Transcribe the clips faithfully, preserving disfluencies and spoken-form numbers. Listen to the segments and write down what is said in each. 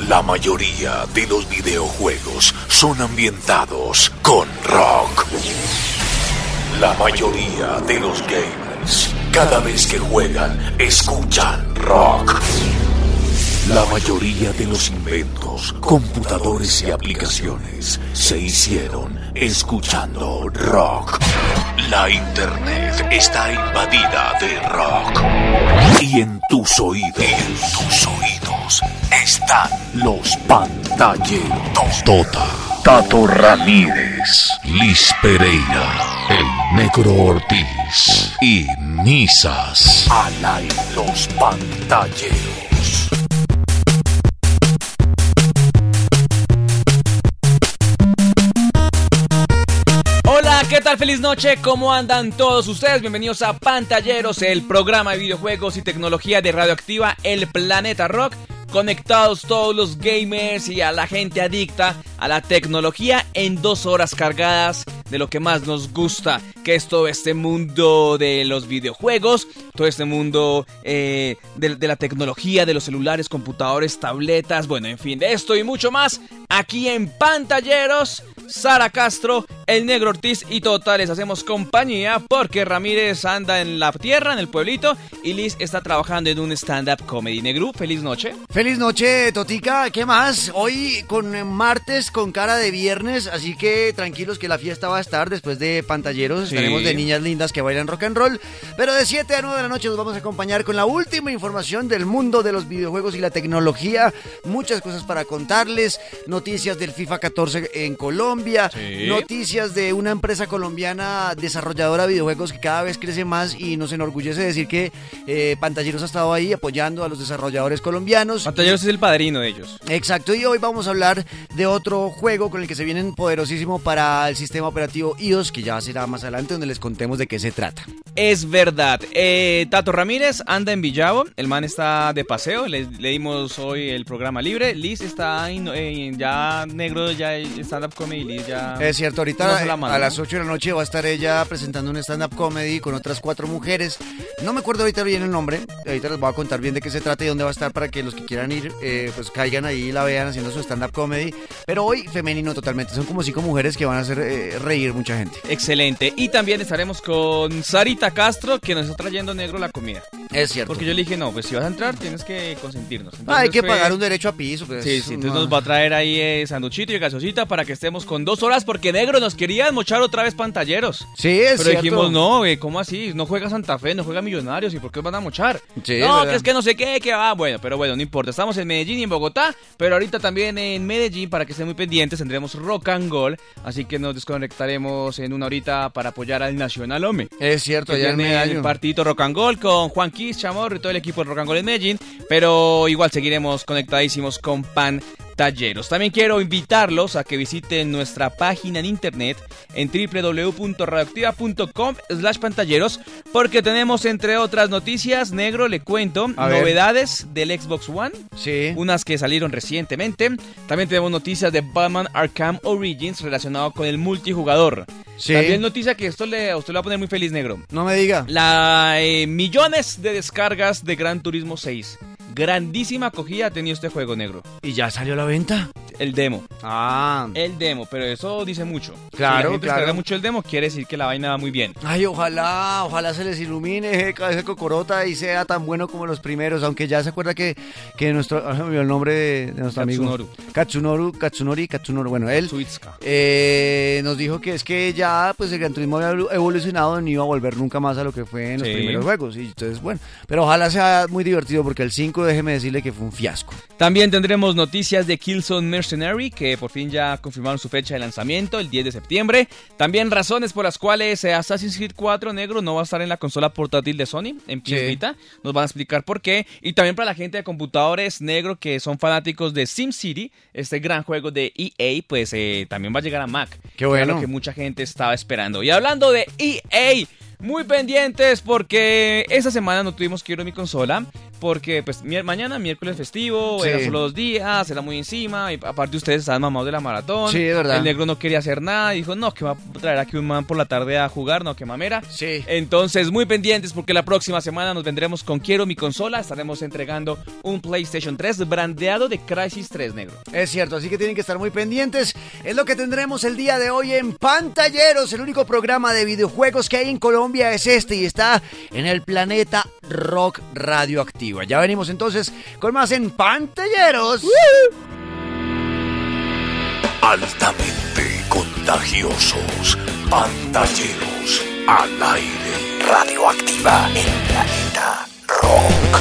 La mayoría de los videojuegos son ambientados con rock. La mayoría de los gamers, cada vez que juegan, escuchan rock. La mayoría de los inventos, computadores y aplicaciones se hicieron escuchando rock. La internet está invadida de rock. Y en tus oídos, en tus oídos están los pantalleros. Tota, Tato Ramírez, Liz Pereira, el Negro Ortiz y Misas. Al aire los pantalleros. Hola, ¿qué tal? Feliz noche, ¿cómo andan todos ustedes? Bienvenidos a Pantalleros, el programa de videojuegos y tecnología de Radioactiva, el Planeta Rock. Conectados todos los gamers y a la gente adicta a la tecnología en dos horas cargadas de lo que más nos gusta, que es todo este mundo de los videojuegos, todo este mundo eh, de, de la tecnología, de los celulares, computadores, tabletas, bueno, en fin, de esto y mucho más, aquí en Pantalleros. Sara Castro, el Negro Ortiz y Tota les hacemos compañía porque Ramírez anda en la tierra, en el pueblito, y Liz está trabajando en un stand-up comedy. Negro, feliz noche. Feliz noche, Totica, ¿qué más? Hoy con martes, con cara de viernes, así que tranquilos que la fiesta va a estar después de Pantalleros. Sí. Estaremos de niñas lindas que bailan rock and roll, pero de siete a nueve de la noche nos vamos a acompañar con la última información del mundo de los videojuegos y la tecnología. Muchas cosas para contarles, noticias del FIFA catorce en Colombia. Sí. Noticias de una empresa colombiana desarrolladora de videojuegos que cada vez crece más y nos enorgullece decir que eh, Pantalleros ha estado ahí apoyando a los desarrolladores colombianos. Pantalleros es el padrino de ellos. Exacto, y hoy vamos a hablar de otro juego con el que se vienen poderosísimo para el sistema operativo iOS, que ya será más adelante donde les contemos de qué se trata. Es verdad, eh, Tato Ramírez anda en Villavo, el man está de paseo, le, le dimos hoy el programa libre, Liz está en, eh, ya negro, ya stand-up comedy. Ya es cierto, ahorita no a las ocho de la noche va a estar ella presentando un stand-up comedy con otras cuatro mujeres. No me acuerdo ahorita bien el nombre, ahorita les voy a contar bien de qué se trata y dónde va a estar para que los que quieran ir, eh, pues caigan ahí y la vean haciendo su stand-up comedy. Pero hoy femenino totalmente, son como cinco mujeres que van a hacer eh, reír mucha gente. Excelente, y también estaremos con Sarita Castro, que nos está trayendo negro la comida. Es cierto. Porque yo le dije, no, pues si vas a entrar tienes que consentirnos. Entonces, ah, hay que fue... pagar un derecho a piso. Pues, sí, sí, entonces no... nos va a traer ahí eh, sanduchito y gasosita para que estemos con dos horas, porque negro nos querían mochar otra vez Pantalleros. Sí, es Pero cierto. dijimos, no, güey, ¿cómo así? No juega Santa Fe, no juega Millonarios, ¿y por qué van a mochar? Sí, no, que es que no sé qué, que va, bueno, pero bueno, no importa. Estamos en Medellín y en Bogotá, pero ahorita también en Medellín, para que estén muy pendientes, tendremos Rock and Roll, así que nos desconectaremos en una horita para apoyar al Nacional, hombre. Es cierto, ya en el partidito Rock and Roll con Juan Quis, Chamorro y todo el equipo de Rock and Roll en Medellín, pero igual seguiremos conectadísimos con Pan Talleros. También quiero invitarlos a que visiten nuestra página en internet en doble u doble u doble u punto radioactiva punto com slash pantalleros, porque tenemos, entre otras noticias, negro, le cuento, a novedades ver. del Xbox One, sí. unas que salieron recientemente. También tenemos noticias de Batman Arkham Origins relacionado con el multijugador. Sí. También noticia que esto le, a usted le va a poner muy feliz, negro. No me diga. La eh, millones de descargas de Gran Turismo seis. Grandísima acogida ha tenido este juego, negro. ¿Y ya salió a la venta? El demo. Ah. El demo, pero eso dice mucho. Claro, si la gente claro. descarga mucho el demo, quiere decir que la vaina va muy bien. Ay, ojalá, ojalá se les ilumine ese cocorota y sea tan bueno como los primeros, aunque ya se acuerda que, que nuestro, ah, me olvidó el nombre de, de nuestro Katsunoru. amigo. Katsunoru. Katsunori, Katsunoru, bueno, él Suitsuka. Eh, nos dijo que es que ya pues el Gran Turismo había evolucionado y no iba a volver nunca más a lo que fue en los sí. primeros juegos. Y entonces, bueno, pero ojalá sea muy divertido porque el cinco, déjeme decirle que fue un fiasco. También tendremos noticias de Killzone Mercenary, que por fin ya confirmaron su fecha de lanzamiento, el diez de septiembre. También razones por las cuales Assassin's Creed cuatro, negro, no va a estar en la consola portátil de Sony, en P S sí. Vita. Nos van a explicar por qué. Y también para la gente de computadores, negro, que son fanáticos de SimCity, este gran juego de E A, pues eh, también va a llegar a Mac. Qué bueno. Era lo que mucha gente estaba esperando. Y hablando de E A... muy pendientes porque esta semana no tuvimos que ir a mi consola, porque pues mi- mañana miércoles festivo, Sí. eran solo dos días, era muy encima, y aparte ustedes estaban mamados de la maratón. Sí, es verdad. El negro no quería hacer nada, dijo, no, que va a traer aquí un man por la tarde a jugar, no, que mamera. Sí. Entonces, muy pendientes porque la próxima semana nos vendremos con Quiero mi consola, estaremos entregando un PlayStation tres brandeado de Crysis tres, negro. Es cierto, así que tienen que estar muy pendientes. Es lo que tendremos el día de hoy en Pantalleros. El único programa de videojuegos que hay en Colombia es este y está en el planeta Rock Radioactiva. Ya venimos entonces con más en Pantalleros. Altamente contagiosos. Pantalleros al aire. Radioactiva en Planeta Rock.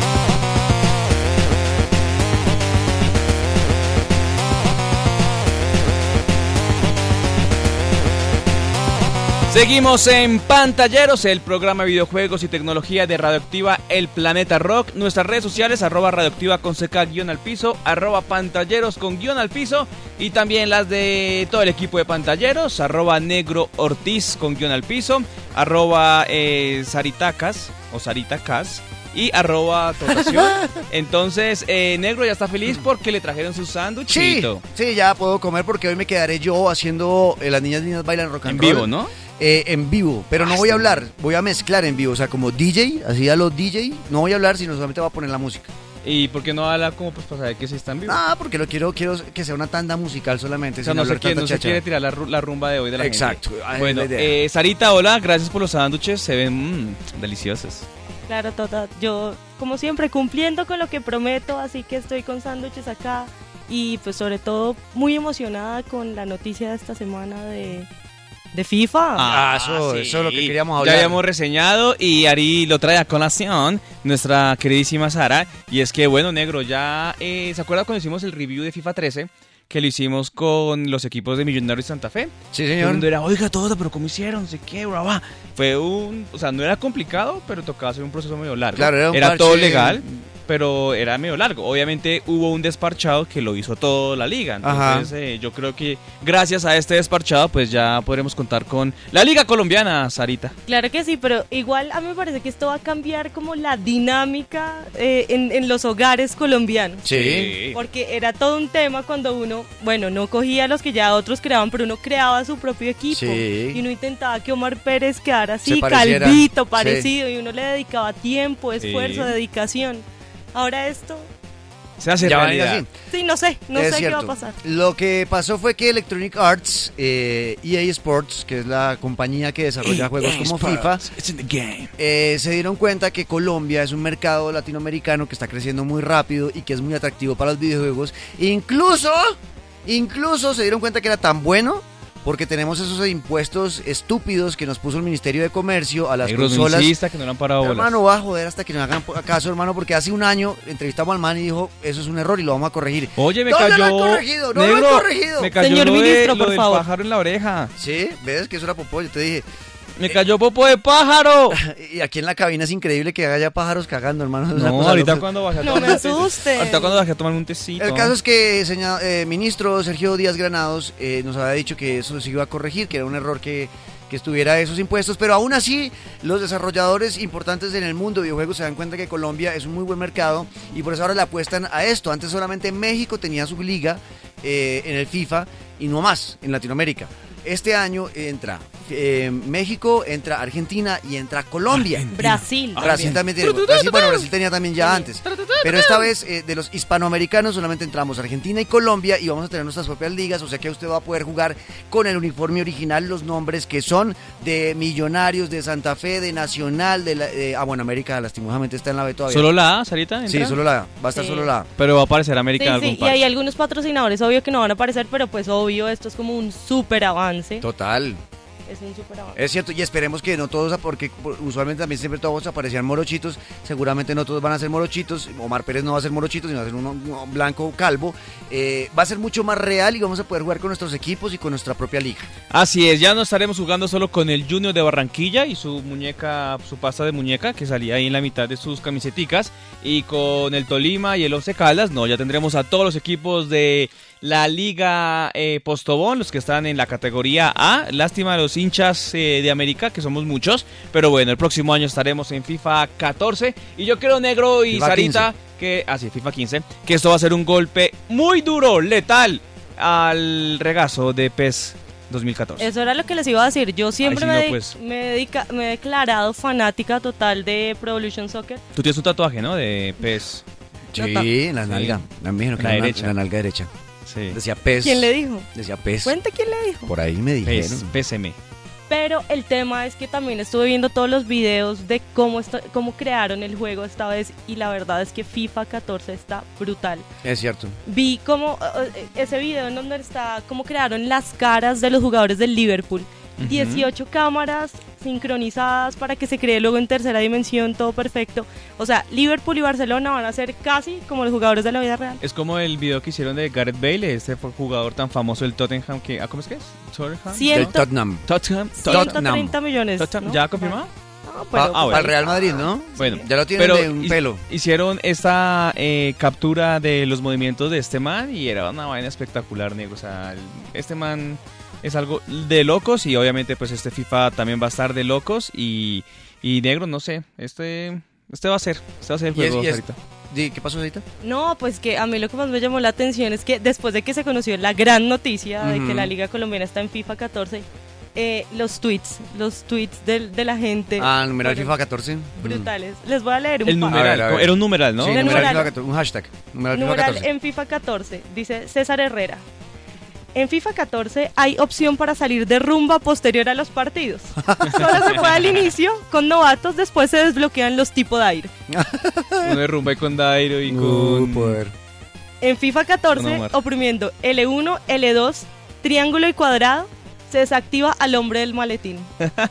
Seguimos en Pantalleros, el programa de videojuegos y tecnología de Radioactiva El Planeta Rock. Nuestras redes sociales, arroba radioactiva con ck guión al piso, arroba pantalleros con guión al piso. Y también las de todo el equipo de Pantalleros, arroba negro ortiz con guión al piso, arroba eh, saritacas o saritacas y arroba totación. Entonces, eh, negro ya está feliz porque le trajeron su Sí, sándwichito. sí, ya puedo comer porque hoy me quedaré yo haciendo eh, Las Niñas Niñas Bailan Rock and En Roll. vivo, ¿no? Eh, en vivo, pero no Ah, voy a sí. hablar, voy a mezclar en vivo, o sea, como D J, así a los D J, no voy a hablar, sino solamente voy a poner la música. ¿Y por qué no habla como pues para saber que sí está en vivo? Ah, porque lo quiero, quiero que sea una tanda musical solamente, O sea, sin no se, hablar quiere, tanta no se chacha. quiere tirar la, ru- la rumba de hoy de la Exacto, gente. ah, es Bueno, la idea. eh, Sarita, hola, gracias por los sándwiches, se ven mm, deliciosos. Claro, Tota, yo como siempre cumpliendo con lo que prometo, así que estoy con sándwiches acá y pues sobre todo muy emocionada con la noticia de esta semana de, de FIFA. Ah, eso- eso es lo que queríamos hablar. Ya habíamos reseñado y Ari lo trae a colación, nuestra queridísima Sara. Y es que, bueno, negro, ya eh, ¿se acuerda cuando hicimos el review de FIFA trece? Que lo hicimos con los equipos de Millonarios y Santa Fe. Sí, Todo el señor. mundo era, oiga, todo, pero ¿cómo hicieron? No sé qué, bra, bra. Fue un, o sea, no era complicado, pero tocaba hacer un proceso medio largo. Claro, era un todo parche- legal, pero era medio largo. Obviamente hubo un desparchado que lo hizo toda la liga. Entonces eh, yo creo que gracias a este desparchado, pues ya podremos contar con la liga colombiana, Sarita. Claro que sí, pero igual a mí me parece que esto va a cambiar como la dinámica eh, en, en los hogares colombianos. Sí. Porque era todo un tema cuando uno, bueno, no cogía los que ya otros creaban, pero uno creaba su propio equipo. Sí. Y uno intentaba que Omar Pérez quedara así, Se pareciera. calvito, Sí. parecido, y uno le dedicaba tiempo, esfuerzo, Sí. dedicación. Ahora esto, Se hace Ya va a ir realidad. así. sí, no sé, no Es sé qué va a cierto. pasar. Lo que pasó fue que Electronic Arts, eh, E A Sports, que es la compañía que desarrolla juegos como FIFA, It's in the game. eh, se dieron cuenta que Colombia es un mercado latinoamericano que está creciendo muy rápido y que es muy atractivo para los videojuegos. Incluso, incluso se dieron cuenta que era tan bueno porque tenemos esos impuestos estúpidos que nos puso el Ministerio de Comercio a las Negros consolas. musicistas que no le han parado bolas. Hermano, va a joder hasta que nos hagan caso, hermano, porque hace un año entrevistamos al man y dijo, eso es un error y lo vamos a corregir. Oye, me ¿Dónde cayó. lo han corregido? No lo Negro, han corregido. Me cayó Señor lo, de- ministro, lo por del favor. pájaro en la oreja. Sí, ves que eso era popó, yo te dije. Me cayó popo de pájaro. Y aquí en la cabina es increíble que haya pájaros cagando, hermano. es una No, cosa ahorita loca. cuando bajé a No tomar me un té- asusten. Ahorita cuando bajé a tomar un tecito. El caso es que señor, eh, ministro Sergio Díaz Granados eh, nos había dicho que eso se iba a corregir, que era un error que, que estuviera esos impuestos, pero aún así los desarrolladores importantes en el mundo de videojuegos se dan cuenta que Colombia es un muy buen mercado y por eso ahora le apuestan a esto. Antes solamente México tenía su liga eh, en el FIFA y no más en Latinoamérica. Este año entra eh, México, entra Argentina y entra Colombia. Brasil. Brasil también tiene. Brasil, bueno, Brasil tenía también ya antes. Pero esta vez eh, de los hispanoamericanos solamente entramos Argentina y Colombia y vamos a tener nuestras propias ligas. O sea que usted va a poder jugar con el uniforme original, los nombres que son de Millonarios, de Santa Fe, de Nacional, de la, eh, ah, bueno, América lastimosamente está en la B todavía. ¿Solo la A, Sarita? Sí, entra? solo la A. Va a estar Sí. solo la A. Pero va a aparecer América Sí, en algún sí, y parche. hay algunos patrocinadores, obvio que no van a aparecer, pero pues obvio, esto es como un súper avance. Total. Es un súper avance. Es cierto, y esperemos que no todos, porque usualmente también siempre todos aparecían morochitos, seguramente no todos van a ser morochitos, Omar Pérez no va a ser morochito, sino va a ser uno, uno blanco calvo, eh, va a ser mucho más real y vamos a poder jugar con nuestros equipos y con nuestra propia liga. Así es, ya no estaremos jugando solo con el Junior de Barranquilla y su muñeca, su pasta de muñeca que salía ahí en la mitad de sus camiseticas y con el Tolima y el Once Caldas, no, ya tendremos a todos los equipos de la Liga eh, Postobón, los que están en la categoría A. Lástima a los hinchas eh, de América, que somos muchos, pero bueno, el próximo año estaremos en FIFA catorce. Y yo creo, Negro y FIFA Sarita, quince. que... Ah, sí, FIFA quince, que esto va a ser un golpe muy duro, letal, al regazo de PES dos mil catorce. Eso era lo que les iba a decir. Yo siempre Ay, me, sí, no, de- pues. me, dedica- me he declarado fanática total de Pro Evolution Soccer. Tú tienes un tatuaje, ¿no? De PES. Sí, No, en la nalga. Me imagino que La era una- derecha. en la nalga derecha. Sí. Decía PES. ¿Quién le dijo? Decía PES. Cuente quién le dijo. Por ahí me dijeron. PES, P S M. Pero el tema es que también estuve viendo todos los videos de cómo, está- cómo crearon el juego esta vez y la verdad es que FIFA catorce está brutal. Es cierto. Vi cómo eh, ese video en donde está cómo crearon las caras de los jugadores del Liverpool. Ujú. dieciocho cámaras sincronizadas para que se cree luego en tercera dimensión, todo perfecto. O sea, Liverpool y Barcelona van a ser casi como los jugadores de la vida real. Es como el video que hicieron de Gareth Bale, este fue jugador tan famoso del Tottenham que... ah, ¿Cómo es que es? ¿Tottenham? Del Ciento- Tottenham. Tottenham. ciento treinta millones. Tottenham. ¿no? ¿Ya confirmado? No, pero, Ah, bueno. Al Real Madrid, ¿no? Bueno, Ya lo tienen pero de un hi- pelo. hicieron esta eh, captura de los movimientos de este man y era una vaina espectacular, negro. O sea, el- este man es algo de locos y obviamente pues este FIFA también va a estar de locos y, y negro, no sé, este este va a ser, este va a ser el Y es- juego y es- ahorita. Di, ¿qué pasó ahorita? No, pues que a mí lo que más me llamó la atención es que después de que se conoció la gran noticia de que Ujú. la Liga Colombiana está en FIFA catorce, eh, los tweets, los tweets de, de la gente. Ah, numeral fueron FIFA catorce. Mm. brutales. Les voy a leer un El par. numeral, A ver, a ver. era un numeral, ¿no? Sí, El numeral numeral. FIFA catorce. Un hashtag. Numeral FIFA Numeral catorce. en FIFA catorce, dice César Herrera. En FIFA catorce hay opción para salir de rumba posterior a los partidos. Solo se puede al inicio, con novatos, después se desbloquean los tipos de aire. Uno de rumba y con Dairo y Uh, con... poder. En FIFA Con catorce, Omar. oprimiendo L uno, L dos, triángulo y cuadrado, se desactiva al hombre del maletín.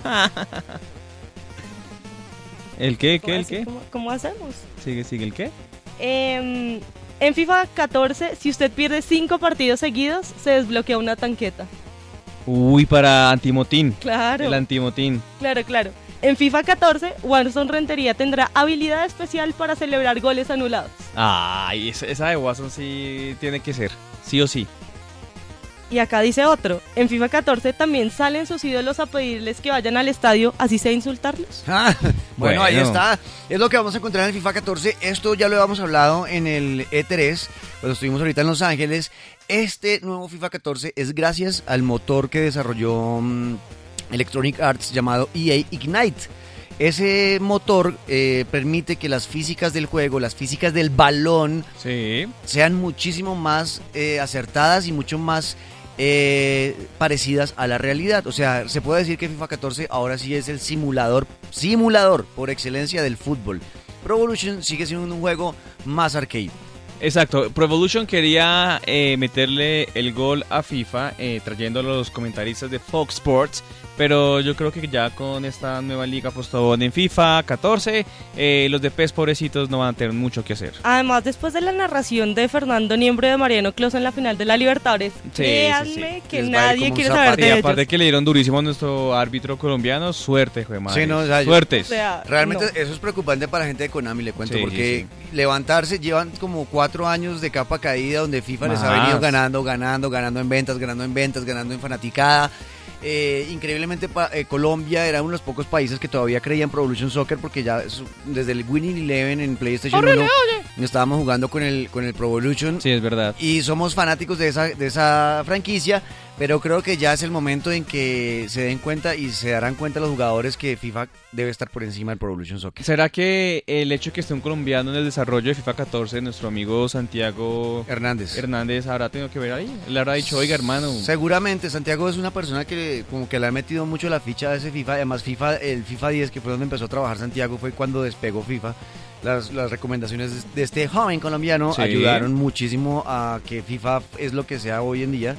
¿El qué? ¿El qué? ¿Cómo ¿El así? qué? ¿Cómo, cómo hacemos? Sigue, sigue, ¿el qué? Em, en FIFA catorce, si usted pierde cinco partidos seguidos, se desbloquea una tanqueta. Uy, para antimotín. Claro, El antimotín. claro, claro. En FIFA catorce, Watson Rentería tendrá habilidad especial para celebrar goles anulados. Ay, esa, esa de Watson sí tiene que ser, sí o sí. Y acá dice otro, en FIFA catorce también salen sus ídolos a pedirles que vayan al estadio, así sea insultarlos. Ah, bueno, ahí Bueno. está. Es lo que vamos a encontrar en el FIFA catorce. Esto ya lo habíamos hablado en el E tres, cuando estuvimos ahorita en Los Ángeles. Este nuevo FIFA catorce es gracias al motor que desarrolló mm, Electronic Arts llamado E A Ignite. Ese motor eh, permite que las físicas del juego, las físicas del balón, Sí. sean muchísimo más eh, acertadas y mucho más eh, parecidas a la realidad. O sea, se puede decir que FIFA catorce ahora sí es el simulador, simulador por excelencia del fútbol. Pro Evolution sigue siendo un juego más arcade. Exacto, Pro Evolution quería eh, meterle el gol a FIFA eh, trayendo a los comentaristas de Fox Sports, pero yo creo que ya con esta nueva liga postobón en FIFA catorce, eh, los de PES pobrecitos no van a tener mucho que hacer. Además, después de la narración de Fernando Niembro y de Mariano Closa en la final de la Libertadores, Sí, créanme sí, sí. que Les va a ir nadie como un quiere zapato. saber Y de aparte ellos. que le dieron durísimo a nuestro árbitro colombiano, suerte, jue madre. Sí, no, o sea, yo- Suertes. O sea, Realmente no. eso es preocupante para la gente de Konami, le cuento, Sí, porque sí, levantarse llevan como cuatro años de capa caída donde FIFA les ha Más. venido ganando, ganando, ganando en ventas, ganando en ventas, ganando en fanaticada. Eh, increíblemente pa- eh, Colombia era uno de los pocos países que todavía creía en Pro Evolution Soccer porque ya su- desde el Winning Eleven en PlayStation uno estábamos jugando con el, con el Pro Evolution. Sí, es verdad. Y somos fanáticos de esa, de esa franquicia, pero creo que ya es el momento en que se den cuenta y se darán cuenta los jugadores que FIFA debe estar por encima del Pro Evolution Soccer. ¿Será que el hecho que esté un colombiano en el desarrollo de FIFA catorce, nuestro amigo Santiago Hernández. Hernández, habrá tenido que ver ahí? Le habrá dicho, oiga, hermano. Seguramente, Santiago es una persona que como que le ha metido mucho la ficha a ese FIFA. Además, FIFA, el FIFA diez, que fue donde empezó a trabajar Santiago, fue cuando despegó FIFA. Las, las recomendaciones de este joven colombiano Sí. ayudaron muchísimo a que FIFA es lo que sea hoy en día.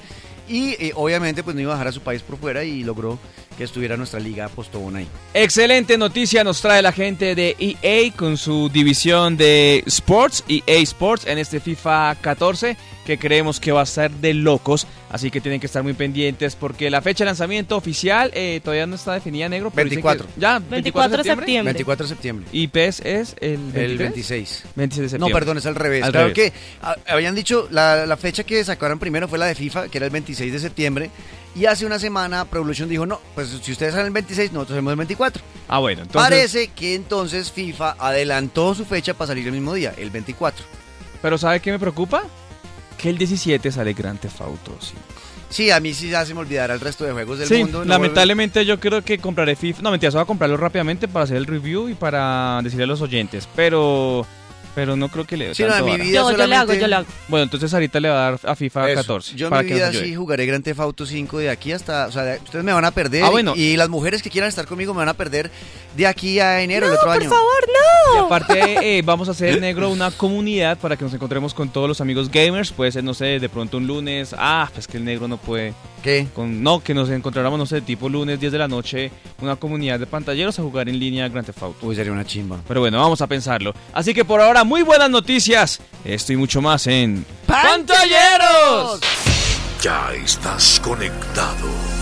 y eh, obviamente pues no iba a dejar a su país por fuera y logró que estuviera nuestra liga Postobón ahí. Excelente noticia nos trae la gente de E A con su división de Sports, E A Sports, en este FIFA catorce, que creemos que va a ser de locos, así que tienen que estar muy pendientes porque la fecha de lanzamiento oficial eh, todavía no está definida, negro. Pero veinticuatro. que, ya, veinticuatro de septiembre. veinticuatro de septiembre. ¿Y P E S es el veintitrés? El veintiséis. veintiséis de septiembre. No, perdón, es al revés. Al claro revés. que a, habían dicho, la, la fecha que sacaron primero fue la de FIFA, que era el veintiséis de septiembre, y hace una semana Pro Evolution dijo, no, pues si ustedes salen el veintiséis, nosotros hacemos el veinticuatro. Ah, bueno, entonces... Parece que entonces FIFA adelantó su fecha para salir el mismo día, el veinticuatro. Pero ¿sabe qué me preocupa? Que el diecisiete sale Grand Theft Auto cinco. Sí, a mí sí ya se me olvidará el resto de juegos del Sí, mundo. No lamentablemente yo creo que compraré FIFA. No, mentira, solo voy a comprarlo rápidamente para hacer el review y para decirle a los oyentes. Pero pero no creo que le dé Sí, no, tanto a mi vara. vida Yo, yo le solamente- hago, yo le hago. Bueno, entonces ahorita le va a dar a FIFA Eso. catorce. Yo en para mi que vida nos ayude. sí jugaré Grand Theft Auto cinco de aquí hasta, o sea, ustedes me van a perder. Ah, bueno. Y, y las mujeres que quieran estar conmigo me van a perder de aquí a enero el otro por año. favor, Y no. aparte eh, vamos a hacer, negro, una comunidad para que nos encontremos con todos los amigos gamers. Puede ser, no sé, de pronto un lunes. Ah, pues que el negro no puede. ¿Qué? Con, no, que nos encontráramos, no sé, tipo lunes, diez de la noche, una comunidad de pantalleros a jugar en línea Grand Theft Auto. Uy, sería una chimba. Pero bueno, vamos a pensarlo. Así que por ahora, muy buenas noticias. Esto y mucho más en ¡Pantalleros! Ya estás conectado.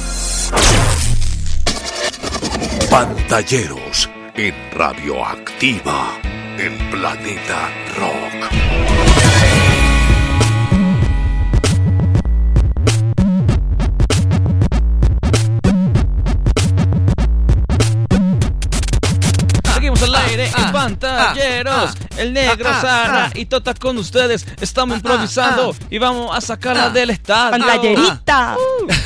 Pantalleros en Radioactiva, el planeta rock. Seguimos al aire ah, en Pantalleros. ah, el negro, ah, Sara ah. y Tota con ustedes. Estamos Ah, improvisando ah, y vamos a sacarla ah. del estadio. Pantallerita.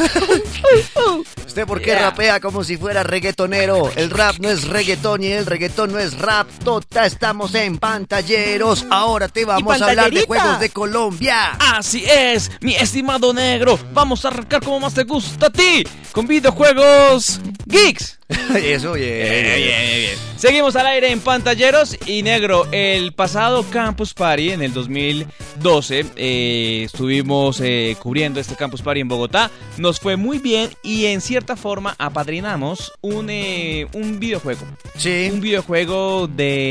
¿Usted por qué Yeah. rapea como si fuera reggaetonero? El rap no es reggaetón y el reggaetón no es rap. Tota, estamos en Pantalleros. Ahora te vamos a hablar de pantallerita. juegos de Colombia. Así es, mi estimado negro. Vamos a arrancar como más te gusta a ti, con videojuegos geeks. Eso, bien. Bien, bien, bien. Seguimos al aire en Pantalleros y negro, el pasado Campus Party en el dos mil doce eh, estuvimos eh, cubriendo este Campus Party en Bogotá. Nos fue muy bien y en cierta forma apadrinamos un, eh, un videojuego. Sí. Un videojuego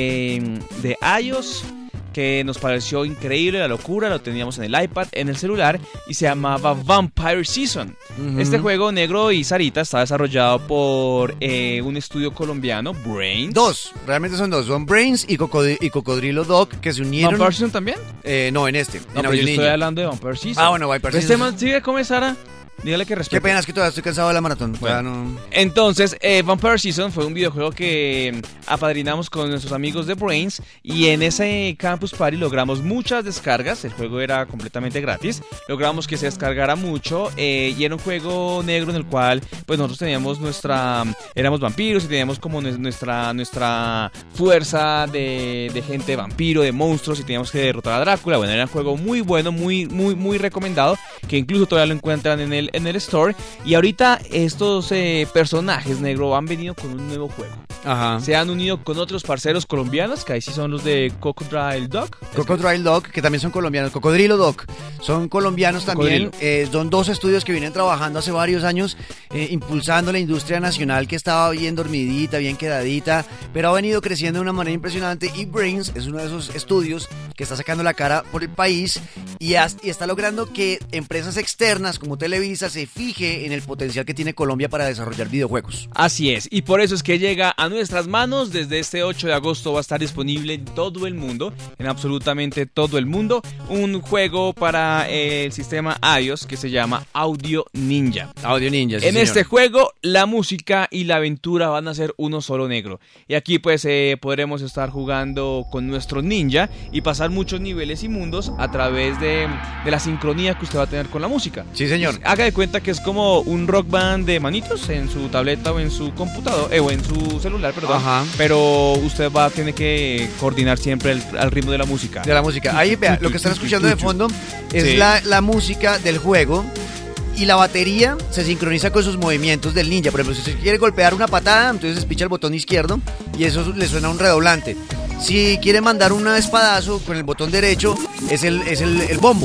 de, de iOS que nos pareció increíble, la locura, lo teníamos en el iPad, en el celular y se llamaba Vampire Season. Ujú. Este juego, negro y Sarita, está desarrollado por eh, un estudio colombiano, Brains. Dos, realmente son dos. Son Brains y, Cocod- y Cocodrilo Dog que se unieron. ¿Vampire Season también? Eh, no, en este. No, en pero Audio yo estoy Ninja. hablando de Vampire Season. Ah, bueno, Vampire Este Season. man sigue como es, Sara. Dígale que respete. Qué pena, es que todavía estoy cansado de la maratón. Bueno. Todavía no- Entonces, eh, Vampire Season fue un videojuego que mm, apadrinamos con nuestros amigos de Brains y en ese Campus Party logramos muchas descargas. El juego era completamente gratis. Logramos que se descargara mucho eh, y era un juego negro en el cual pues nosotros teníamos nuestra... Éramos vampiros y teníamos como nue- nuestra, nuestra fuerza de, de gente vampiro, de monstruos y teníamos que derrotar a Drácula. Bueno, era un juego muy bueno, muy, muy, muy recomendado que incluso todavía lo encuentran en el, en el store. Y ahorita estos eh, personajes, negro, han venido con un nuevo juego. Ajá. Se han unido con otros parceros colombianos, que ahí sí son los de Crocodile Dog. Crocodile Dog, que también son colombianos. Cocodrilo Dog, son colombianos también. Cocodrilo. Eh, son dos estudios que vienen trabajando hace varios años, eh, impulsando la industria nacional que estaba bien dormidita, bien quedadita, pero ha venido creciendo de una manera impresionante. Y Brains es uno de esos estudios que está sacando la cara por el país y, has- y está logrando que empresas externas como Televisa se fije en el potencial que tiene Colombia para desarrollar videojuegos. Así es, y por eso es que llega a nuestras manos. Desde este ocho de agosto va a estar disponible en todo el mundo, en absolutamente todo el mundo, un juego para eh, el sistema iOS que se llama Audio Ninja. Audio Ninja, sí, En señor. este juego, la música y la aventura van a ser uno solo, negro. Y aquí pues eh, podremos estar jugando con nuestro ninja y pasar muchos niveles y mundos a través de, de la sincronía que usted va a tener con la música. Sí, señor. Haga de cuenta que es como un rock band de manitos en su tableta o en su computador, eh, o en su celular, perdón. Ajá. Pero usted va a tener que coordinar siempre el, al ritmo de la música. De la música. Ahí, vea, lo que están escuchando de fondo es Sí. la, la música del juego y la batería se sincroniza con sus movimientos del ninja. Por ejemplo, si usted quiere golpear una patada, entonces picha el botón izquierdo y eso le suena un redoblante. Si quiere mandar un espadazo con el botón derecho, es el, es el, el bombo.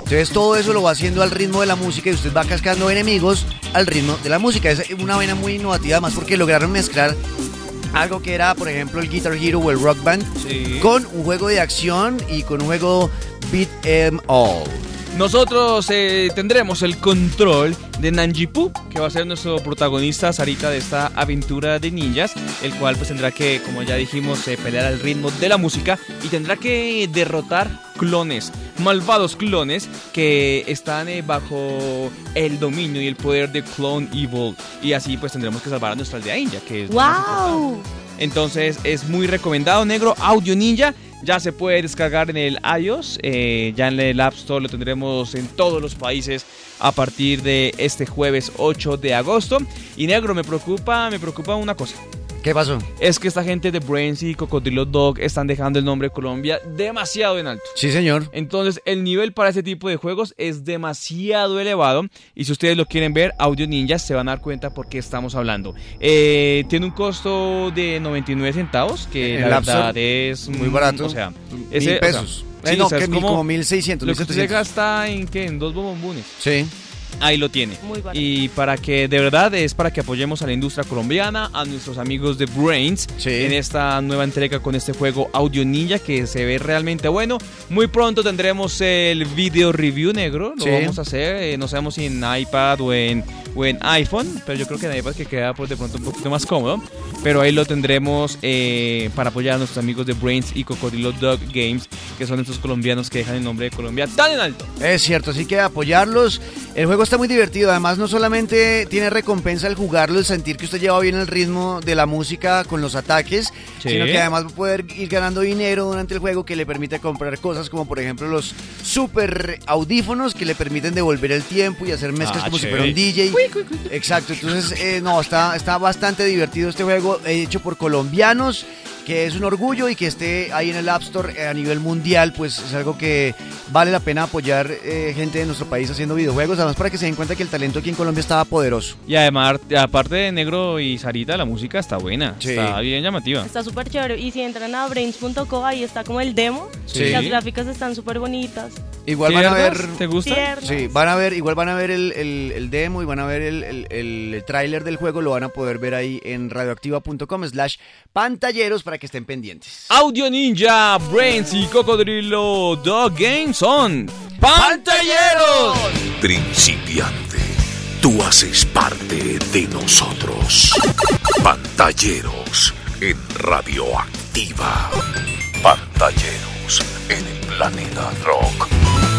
Entonces todo eso lo va haciendo al ritmo de la música y usted va cascando enemigos al ritmo de la música. Es una vaina muy innovativa, más porque lograron mezclar algo que era, por ejemplo, el Guitar Hero o el Rock Band, sí, con un juego de acción y con un juego beat 'em all. Nosotros eh, tendremos el control de Nanjipu, que va a ser nuestro protagonista, Sarita, de esta aventura de ninjas, el cual pues tendrá que, como ya dijimos, eh, pelear al ritmo de la música y tendrá que derrotar clones, malvados clones que están eh, bajo el dominio y el poder de Clone Evil, y así pues tendremos que salvar a nuestra aldea ninja, que es ¡wow! Entonces es muy recomendado, negro. Audio Ninja ya se puede descargar en el iOS, eh, ya en el App Store lo tendremos en todos los países a partir de este jueves ocho de agosto. Y negro, me preocupa, me preocupa una cosa. ¿Qué pasó? Es que esta gente de Brains y Cocodrilo Dog están dejando el nombre Colombia demasiado en alto. Sí, señor. Entonces, el nivel para este tipo de juegos es demasiado elevado. Y si ustedes lo quieren ver, Audio Ninja, se van a dar cuenta por qué estamos hablando. Eh, tiene un costo de noventa y nueve centavos, que el la verdad es muy barato. O sea, ese, mil pesos. O sea, eh, sí, no, o sea, que es mil, como, como mil seiscientos, lo mil que usted setecientos. gasta en, ¿qué? En dos bombones. Sí. Ahí lo tiene. Muy barato. Y para que, de verdad, es para que apoyemos a la industria colombiana, a nuestros amigos de Brains, sí, en esta nueva entrega con este juego Audio Ninja, que se ve realmente bueno. Muy pronto tendremos el video review, negro. Lo sí. vamos a hacer, eh, no sabemos si en iPad o en, o en iPhone, pero yo creo que en iPad que queda pues, de pronto un poquito más cómodo. Pero ahí lo tendremos eh, para apoyar a nuestros amigos de Brains y Cocodrilo Dog Games, que son estos colombianos que dejan el nombre de Colombia tan en alto. Es cierto, así que apoyarlos. El juego está muy divertido, además no solamente tiene recompensa al jugarlo, el sentir que usted lleva bien el ritmo de la música con los ataques, sí, sino que además va a poder ir ganando dinero durante el juego que le permite comprar cosas como por ejemplo los super audífonos que le permiten devolver el tiempo y hacer mezclas ah, como chévere. Si fuera un D J. Exacto, entonces eh, no, está, está bastante divertido este juego hecho por colombianos, que es un orgullo, y que esté ahí en el App Store a nivel mundial, pues es algo que vale la pena apoyar, eh, gente de nuestro país haciendo videojuegos, además para que se den cuenta que el talento aquí en Colombia estaba poderoso. Y además, aparte de Negro y Sarita, la música está buena, sí, está bien llamativa. Está súper chévere, y si entran a brains punto co, ahí está como el demo, sí, las gráficas están súper bonitas. Igual van a ver... ¿Te gusta? Tiernas. Sí, van a ver, igual van a ver el, el, el demo y van a ver el, el, el, el tráiler del juego, lo van a poder ver ahí en radioactiva punto com slash pantalleros para que estén pendientes. Audio Ninja, Brains y Cocodrilo Dog Games son pantalleros. Principiante, tú haces parte de nosotros. Pantalleros en Radioactiva. Pantalleros en el Planeta Rock.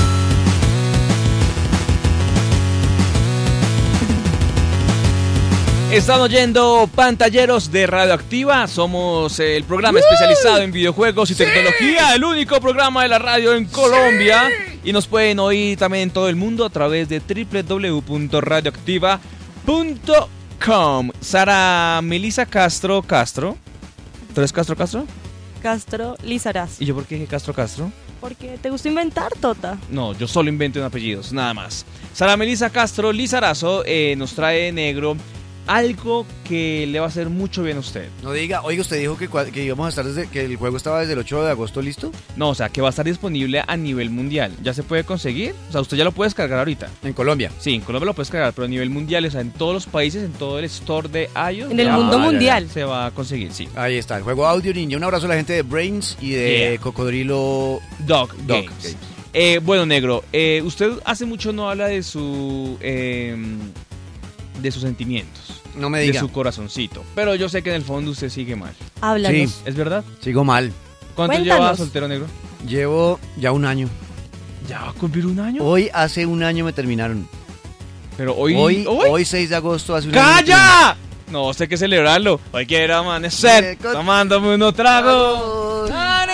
Están oyendo Pantalleros de Radioactiva. Somos el programa ¡Woo! Especializado en videojuegos y ¡Sí! Tecnología, el único programa de la radio en Colombia. ¡Sí! Y nos pueden oír también en todo el mundo a través de doble u doble u doble u punto radioactiva punto com. Sara Melissa Castro Castro. ¿Tú eres Castro Castro? Castro Lizarazo. ¿Y yo por qué dije Castro Castro? Porque te gusta inventar, Tota. No, yo solo invento en apellidos, nada más. Sara Melissa Castro Lizarazo eh, nos trae, negro, algo que le va a hacer mucho bien a usted. No diga, oiga, usted dijo que, que íbamos a estar desde que el juego estaba desde el ocho de agosto, ¿listo? No, o sea, que va a estar disponible a nivel mundial. ¿Ya se puede conseguir? O sea, usted ya lo puede descargar ahorita. ¿En Colombia? Sí, en Colombia lo puede descargar, pero a nivel mundial, o sea, en todos los países, en todo el store de iOS. En el mundo va, mundial. Se va a conseguir, sí. Ahí está, el juego Audio Ninja. Un abrazo a la gente de Brains y de yeah. Cocodrilo Dog, Dog Games. Games. Eh, bueno, negro, eh, usted hace mucho no habla de su... Eh, de sus sentimientos. No me diga. De su corazoncito. Pero yo sé que en el fondo usted sigue mal. Háblanos. Sí. ¿Es verdad? Sigo mal. ¿Cuánto Cuéntanos. lleva soltero, negro? Llevo ya un año. ¿Ya va a cumplir un año? Hoy hace un año me terminaron. Pero hoy... Hoy, hoy, hoy seis de agosto hace un ¡Calla! año. No, sé que celebrarlo. Hoy quiero amanecer eh, con... tomándome unos tragos.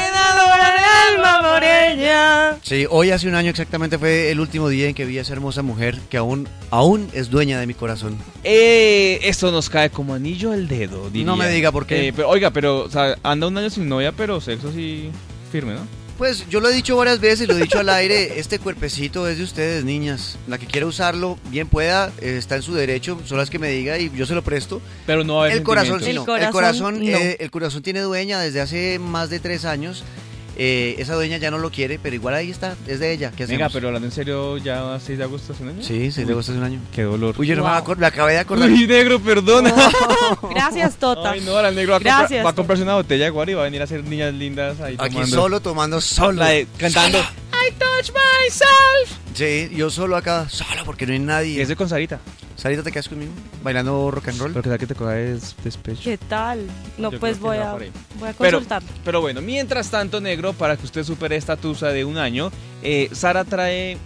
Sí, hoy hace un año exactamente fue el último día en que vi a esa hermosa mujer que aún, aún es dueña de mi corazón. Eh, esto nos cae como anillo al dedo, diría. No me diga por qué. Eh, pero, oiga, pero o sea, anda un año sin novia, pero sexo sí firme, ¿no? Pues yo lo he dicho varias veces, lo he dicho al aire, este cuerpecito es de ustedes, niñas. La que quiera usarlo, bien pueda, eh, está en su derecho, solo es que me diga y yo se lo presto. Pero no hay el corazón, sí, el no. corazón, el corazón, no. Eh, el corazón tiene dueña desde hace más de tres años. Eh, esa dueña ya no lo quiere, pero igual ahí está, es de ella. ¿Qué hacemos? Venga, pero hablando en serio, ¿ya seis de agosto hace un año? Sí, seis de agosto hace un año. Qué dolor. Uy, yo no Wow. me, acor- me acabé de acordar. Uy, negro, perdona. Gracias, Tota. Ay, no, ahora el negro va a, Gracias, comprar, va a Tota. comprarse una botella de guaro y va a venir a hacer niñas lindas ahí Aquí tomando. solo, tomando solo. La de- cantando I touch myself. Sí, yo solo acá, solo porque no hay nadie. Ese con Sarita. Sarita, ¿te quedas conmigo? Bailando rock and roll. Pero que tal que te coja es despecho. ¿Qué tal? No, Yo pues creo que voy va a, por ahí. voy a Pero, consultar. pero bueno, mientras tanto, negro, para que usted supere esta tusa de un año, eh, Sara trae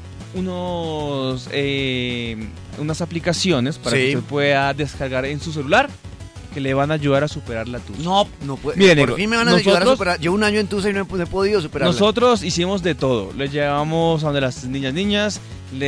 unos eh, unas aplicaciones para Sí. que usted pueda descargar en su celular que le van a ayudar a superar la tusa. No, no puede. Mire, Por negro, fin me van a ayudar a nosotros- superar. Llevo un año en Tusa y no he, no he podido superarla. Nosotros hicimos de todo. Le llevamos a donde las niñas niñas,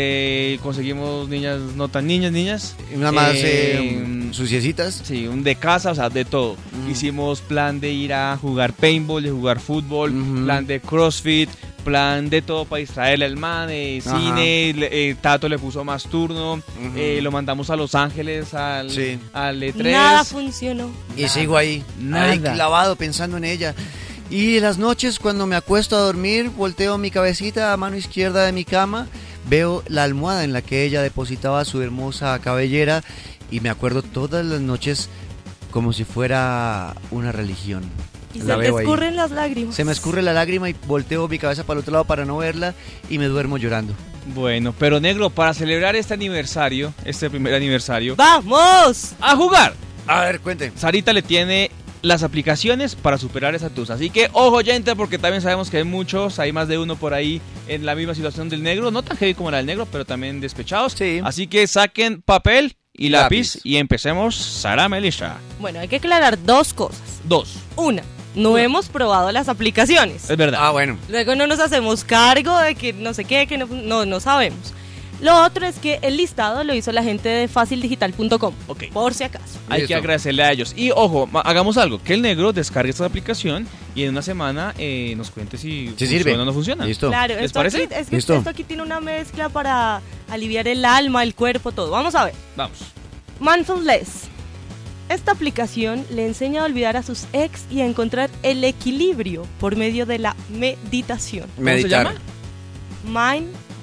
le conseguimos niñas no tan niñas niñas. Unas más eh, eh, suciecitas. Sí, un de casa, o sea, de todo. Mm. Hicimos plan de ir a jugar paintball, de jugar fútbol, Ujú. plan de crossfit, plan de todo para distraerle al man, eh, Ajá. cine, le- eh, Tato le puso más turno, Ujú. eh, lo mandamos a Los Ángeles al, Sí. al E tres. Nada funcionó. Y sigo ahí, ahí Nada. clavado pensando en ella. Y en las noches cuando me acuesto a dormir, volteo mi cabecita a mano izquierda de mi cama, veo la almohada en la que ella depositaba su hermosa cabellera y me acuerdo todas las noches como si fuera una religión. Y La se te veo ahí. escurren las lágrimas. Se me escurre la lágrima y volteo mi cabeza para el otro lado para no verla y me duermo llorando. Bueno, pero negro, para celebrar este aniversario, este primer aniversario, ¡Vamos! a jugar. A ver, cuente. Sarita le tiene las aplicaciones para superar esa tusa. Así que ojo, oyente, porque también sabemos que hay muchos, hay más de uno por ahí en la misma situación del negro, no tan heavy como la del negro, pero también despechados. Sí. Así que saquen papel y lápiz, Lápiz. y empecemos. Sara Melissa. Bueno, hay que aclarar dos cosas. Dos. Una, no Una. hemos probado las aplicaciones. Es verdad. Ah, bueno. Luego no nos hacemos cargo de que no sé qué, que no, no, no sabemos. Lo otro es que el listado lo hizo la gente de fácil digital punto com, Ok. por si acaso. Hay Listo. que agradecerle a ellos. Y ojo, ma- hagamos algo, que el negro descargue esta aplicación y en una semana eh, nos cuente si Sí funciona sirve. o no funciona. Listo. Claro, ¿Les esto parece? aquí, es que Listo. esto aquí tiene una mezcla para aliviar el alma, el cuerpo, todo. Vamos a ver. Vamos. Mindfulness. Esta aplicación le enseña a olvidar a sus ex y a encontrar el equilibrio por medio de la meditación. ¿Cómo Meditar. se llama?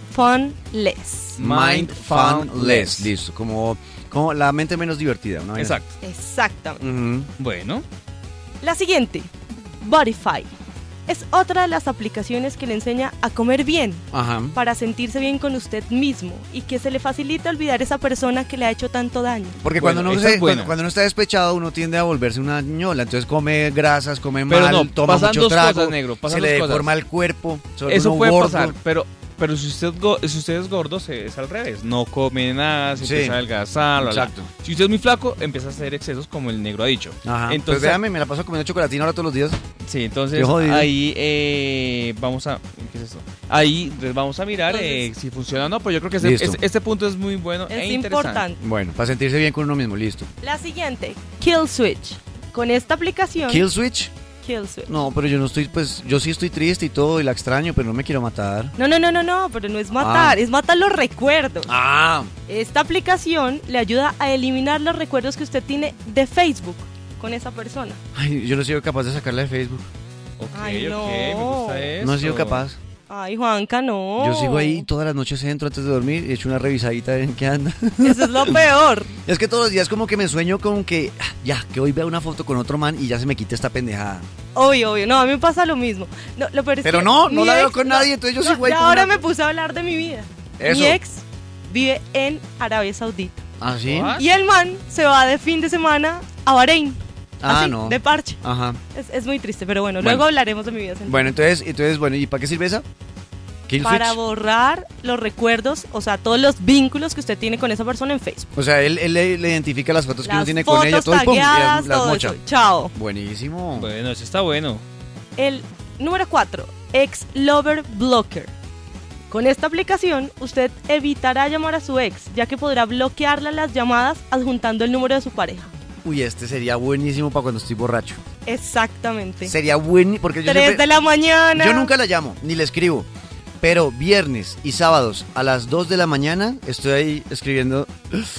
Mindfulness. Mindfulness. Listo. Como, como la mente menos divertida, ¿no? Exacto. Exactamente. Ujú. Bueno. La siguiente, Bodify. Es otra de las aplicaciones que le enseña a comer bien, Ajá. para sentirse bien con usted mismo y que se le facilite olvidar a esa persona que le ha hecho tanto daño. Porque Bueno, cuando, uno esa se- es buena. cuando, cuando uno está despechado, uno tiende a volverse una ñola. Entonces come grasas, come Pero mal, no, toma pasan mucho dos trago, cosas, negro, pasan se dos le cosas. deforma el cuerpo, se vuelve Eso uno puede gordo. pasar, pero pero si usted go- si usted es gordo se- es al revés, no come nada, se Sí. empieza a adelgazar, bla, bla. Exacto. Si usted es muy flaco, empieza a hacer excesos como el negro ha dicho. Ajá. Entonces, pues véame, me la paso comiendo chocolatina ahora todos los días. sí, entonces Qué jodido. ahí eh, vamos a ¿qué es esto? Ahí pues, vamos a mirar eh, Entonces- si funciona o no, pero yo creo que este, Listo. este- este punto es muy bueno Es e interesante. importante. Bueno, para sentirse bien con uno mismo, listo. La siguiente, Kill Switch. Con esta aplicación, Kill Switch. Kill Switch. No, pero yo no estoy, pues, yo sí estoy triste y todo y la extraño, pero no me quiero matar. No, no, no, no, no, pero no es matar, Ah. es matar los recuerdos. Ah, Esta aplicación le ayuda a eliminar los recuerdos que usted tiene de Facebook con esa persona. ay, yo no he sido capaz de sacarla de Facebook. Ok, Ay, ok, no. me gusta eso. No he sido capaz. Ay, Juanca, no. Yo sigo ahí todas las noches entro antes de dormir y echo una revisadita en qué anda. Eso es lo peor. Es que todos los días como que me sueño con que, ah, ya, que hoy vea una foto con otro man y ya se me quite esta pendejada. Obvio, obvio. No, a mí me pasa lo mismo. No, lo peor es Pero que no, no mi la veo ex- con nadie, entonces yo no, sigo ahí y con ahora una- me puse a hablar de mi vida. Eso. Mi ex vive en Arabia Saudita. ¿Ah, sí? What? Y el man se va de fin de semana a Bahrein. Ah, así, no. de parche. Ajá. Es, es muy triste, pero bueno, Bueno. luego hablaremos de mi vida sentimental. Bueno, entonces, entonces, bueno, ¿y para qué sirve esa? Kill Para Switch. borrar los recuerdos, o sea, todos los vínculos que usted tiene con esa persona en Facebook. O sea, él, él le, le identifica las fotos que uno Las tiene fotos con ella, todo y pum, y tagueadas, las, las todo mocha. eso. Chao. Buenísimo. Bueno, eso está bueno. El número cuatro, Ex Lover Blocker. Con esta aplicación, usted evitará llamar a su ex, ya que podrá bloquearle las llamadas adjuntando el número de su pareja. Uy, este sería buenísimo para cuando estoy borracho. Exactamente. Sería buenísimo porque yo Tres siempre- de la mañana. Yo nunca la llamo, ni le escribo. Pero viernes y sábados a las dos de la mañana estoy ahí escribiendo.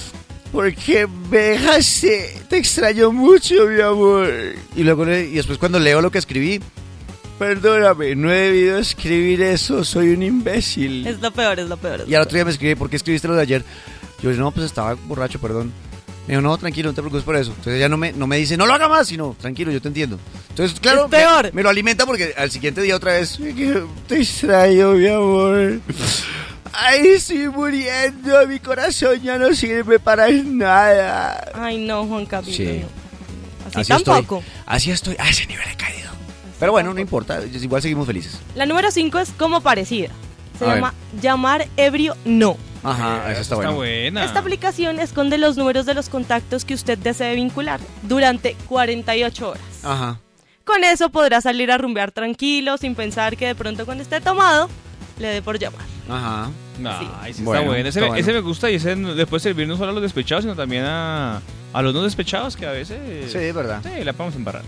¿Por qué me dejaste? Te extraño mucho, mi amor. Y luego le- y después cuando leo lo que escribí, perdóname, no he debido escribir eso, soy un imbécil. Es lo peor, es lo peor. Es Y al lo otro día me escribí, ¿por qué escribiste lo de ayer? Yo dije, no, pues estaba borracho, perdón. Me dijo, no, tranquilo, no te preocupes por eso. Entonces ella no me, no me dice, no lo haga más, sino, tranquilo, yo te entiendo. Entonces, claro, Es peor. Me, me lo alimenta porque al siguiente día otra vez, te extraño, mi amor. Ay, estoy muriendo, mi corazón ya no sirve para nada. Ay, no, Juan Camilo. Sí. no. Así, Así tampoco. Estoy, así estoy, a ese nivel he caído. Pero bueno, no importa, igual seguimos felices. La número cinco es como parecida. Se A llama llamar ebrio no. Ajá, eso está bueno. buena. Esta aplicación esconde los números de los contactos que usted desee vincular durante cuarenta y ocho horas. Ajá. Con eso podrá salir a rumbear tranquilo, sin pensar que de pronto cuando esté tomado, le dé por llamar. Ajá. Ay, sí, Bueno, está bueno. Ese, está me- bueno. ese me gusta y ese no- le puede servir no solo a los despechados, sino también a, a los no despechados que a veces... Sí, es verdad. Sí, la podemos embarrar.